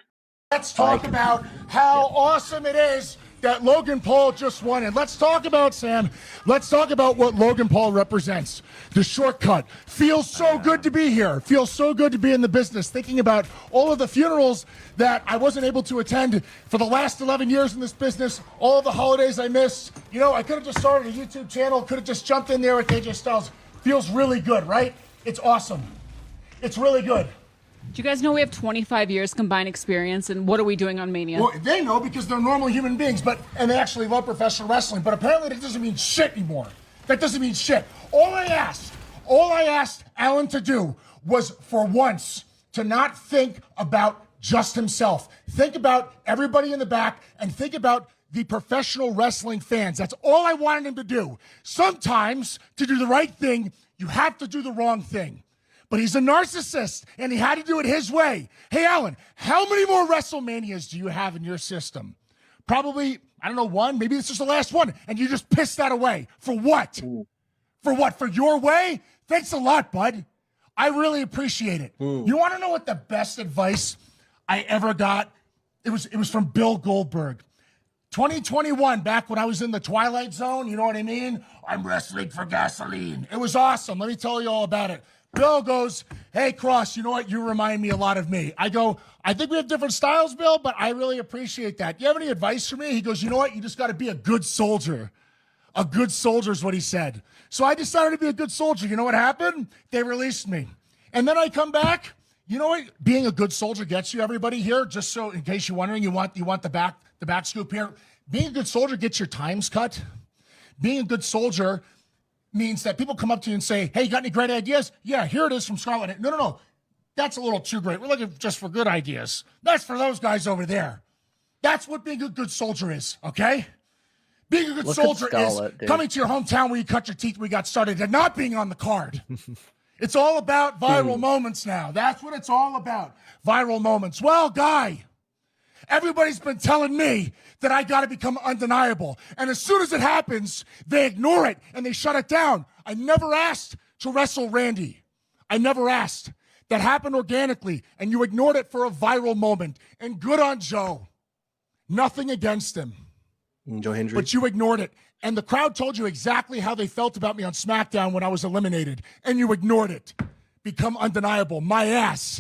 Let's talk Like- about how awesome it is that Logan Paul just won. And let's talk about, Sam, let's talk about what Logan Paul represents. The shortcut. Feels so good to be here. Feels so good to be in the business. Thinking about all of the funerals that I wasn't able to attend for the last eleven years in this business, all of the holidays I missed. You know, I could have just started a YouTube channel, could have just jumped in there with A J Styles. Feels really good, right? It's awesome. It's really good. Do you guys know we have twenty-five years combined experience, and what are we doing on Mania? Well, they know because they're normal human beings, but and they actually love professional wrestling. But apparently, that doesn't mean shit anymore. That doesn't mean shit. All I asked, all I asked Alan to do was for once to not think about just himself. Think about everybody in the back, and think about the professional wrestling fans. That's all I wanted him to do. Sometimes, to do the right thing, you have to do the wrong thing. But he's a narcissist, and he had to do it his way. Hey, Alan, how many more WrestleManias do you have in your system? Probably, I don't know, one. Maybe this is the last one, and you just pissed that away. For what? Ooh. For what? For your way? Thanks a lot, bud. I really appreciate it. Ooh. You want to know what the best advice I ever got? It was, it was from Bill Goldberg. twenty twenty-one, back when I was in the Twilight Zone, you know what I mean? I'm wrestling for gasoline. It was awesome. Let me tell you all about it. Bill goes, hey, Cross, you know what? You remind me a lot of me. I go, I think we have different styles, Bill, but I really appreciate that. Do you have any advice for me? He goes, you know what? You just got to be a good soldier. A good soldier is what he said. So I decided to be a good soldier. You know what happened? They released me. And then I come back. You know what being a good soldier gets you, everybody here? Just so in case you're wondering, you want you want the back the back scoop here. Being a good soldier gets your times cut. Being a good soldier means that people come up to you and say, hey, you got any great ideas? Yeah, here it is from Scarlet. No, no, no. That's a little too great. We're looking just for good ideas. That's for those guys over there. That's what being a good soldier is, okay? Being a good Look soldier Scarlet, is dude. Coming to your hometown where you cut your teeth when we got started and not being on the card. It's all about viral moments now. That's what it's all about. Viral moments. Well, Guy, everybody's been telling me that I got to become undeniable. And as soon as it happens, they ignore it and they shut it down. I never asked to wrestle Randy. I never asked. That happened organically, and you ignored it for a viral moment. And good on Joe. Nothing against him. Joe Hendry. But you ignored it. And the crowd told you exactly how they felt about me on SmackDown when I was eliminated. And you ignored it. Become undeniable. My ass.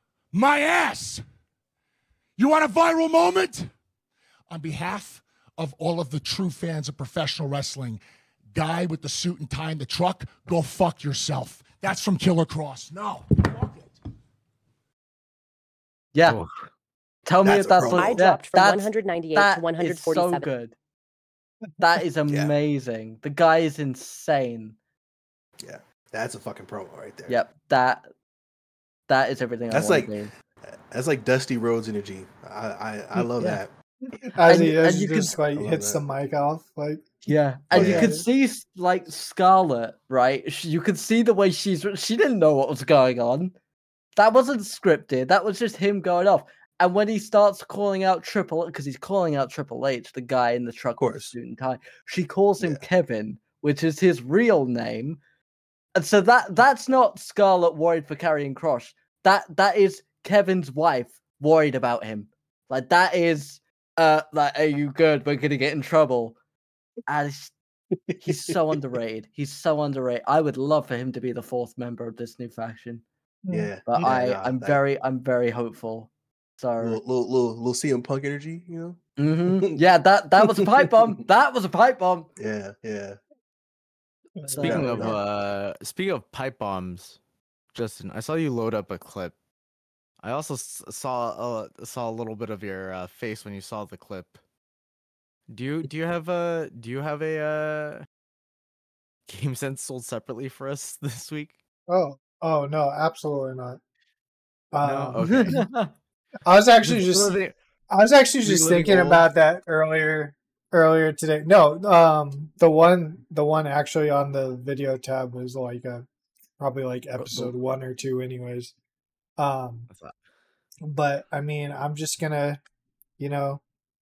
My ass. You want a viral moment? On behalf of all of the true fans of professional wrestling, Guy with the suit and tie in the truck, go fuck yourself. That's from Killer Cross. No. Fuck it. Yeah. Oh. Tell me That's if that's a what, promo. I yeah, dropped from that's- one hundred ninety-eight that to one hundred is forty-seven. so good. That is amazing. The guy is insane. Yeah, that's a fucking promo right there. Yep. That that is everything That's I want like- to do. That's like Dusty Rhodes energy. I I, I love Yeah. that. As And- he, as and he you can- just like I love hits that. the mic off, like Yeah, and Oh, you yeah. could see like Scarlett, right? She- You could see the way she's she didn't know what was going on. That wasn't scripted. That was just him going off. And when he starts calling out Triple, because he's calling out Triple H, the guy in the truck with the course. suit and tie, she calls him Yeah. Kevin, which is his real name. And so that that's not Scarlett worried for carrying Cross. That that is Kevin's wife worried about him. Like that is uh like, are you good? We're gonna get in trouble. And it's- he's so underrated. He's so underrated. I would love for him to be the fourth member of this new faction. Yeah, But yeah, I, nah, I'm that- very I'm very hopeful. So little, little little little C M Punk energy, you know? mhm. yeah, that that was a pipe bomb. That was a pipe bomb. Yeah, yeah. Speaking Yeah, of yeah. uh, speaking of pipe bombs, Justin, I saw you load up a clip. I also s- saw uh, saw a little bit of your uh, face when you saw the clip. Do you do you have a do you have a uh, Game Sense sold separately for us this week? oh oh no, absolutely not. No? Um, Okay. I was actually Just just living- I was actually just reliving thinking old- about that earlier earlier today. No, um the one the one actually on the video tab was like a probably like episode one or two anyways. Um What's that? but I mean I'm just gonna you know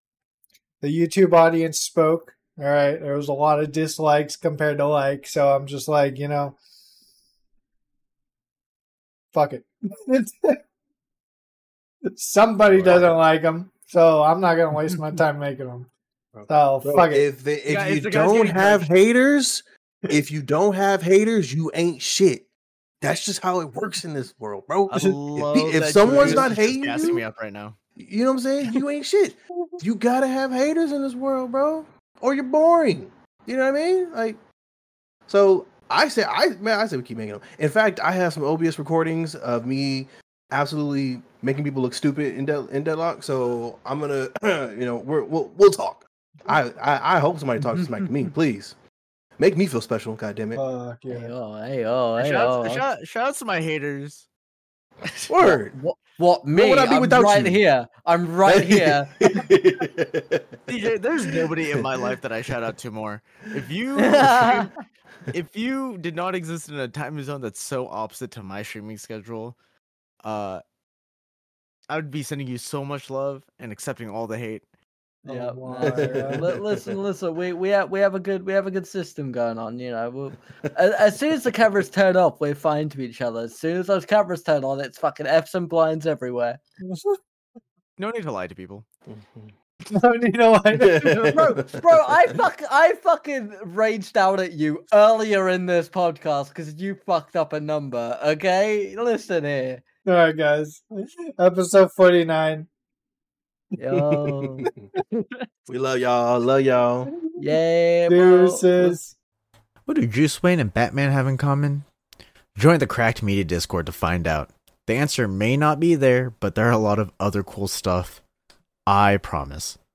the YouTube audience spoke. All right. There was a lot of dislikes compared to likes, so I'm just like, you know, fuck it. Somebody doesn't like them, so I'm not gonna waste my time making them. So Bro, fuck it. if they, if Yeah, you it's the guys don't getting have judged. haters, if you don't have haters, you ain't shit. That's just how it works in this world, bro. I If, love pe- if that someone's Julius not is just hating gassing you, me up right now. you know what I'm saying? You ain't shit. You gotta have haters in this world, bro, or you're boring. You know what I mean? Like, so I say, I man, I say we keep making them. In fact, I have some O B S recordings of me absolutely making people look stupid in dead, in deadlock. So I'm gonna, you know, we're, we'll we'll talk. I, I I hope somebody talks smack to me, please. Make me feel special, God damn it. Fuck Hey, yeah. oh, hey, oh, hey, Shout, oh. out, shout, shout out to my haters. Word. What, what, me? would I be I'm without right you? here. I'm right here. D J, there's nobody in my life that I shout out to more. If you stream, if you did not exist in a time zone that's so opposite to my streaming schedule, uh, I would be sending you so much love and accepting all the hate. Yeah. Oh, no, my li- listen, listen. We we have we have a good we have a good system going on. You know, we'll, as, as soon as the cameras turn off, we're fine to each other. As soon as those cameras turn on, it's fucking F's and blinds everywhere. No need to lie to people. No need to lie. bro, bro, I fuck, I fucking raged out at you earlier in this podcast because you fucked up a number. Okay, listen here. All right, guys. Episode forty-nine. Yo, We love y'all. Love y'all. yeah, bro. Deuces. What do Juice Wayne and Batman have in common? Join the Cracked Media Discord to find out. The answer may not be there, but there are a lot of other cool stuff. I promise.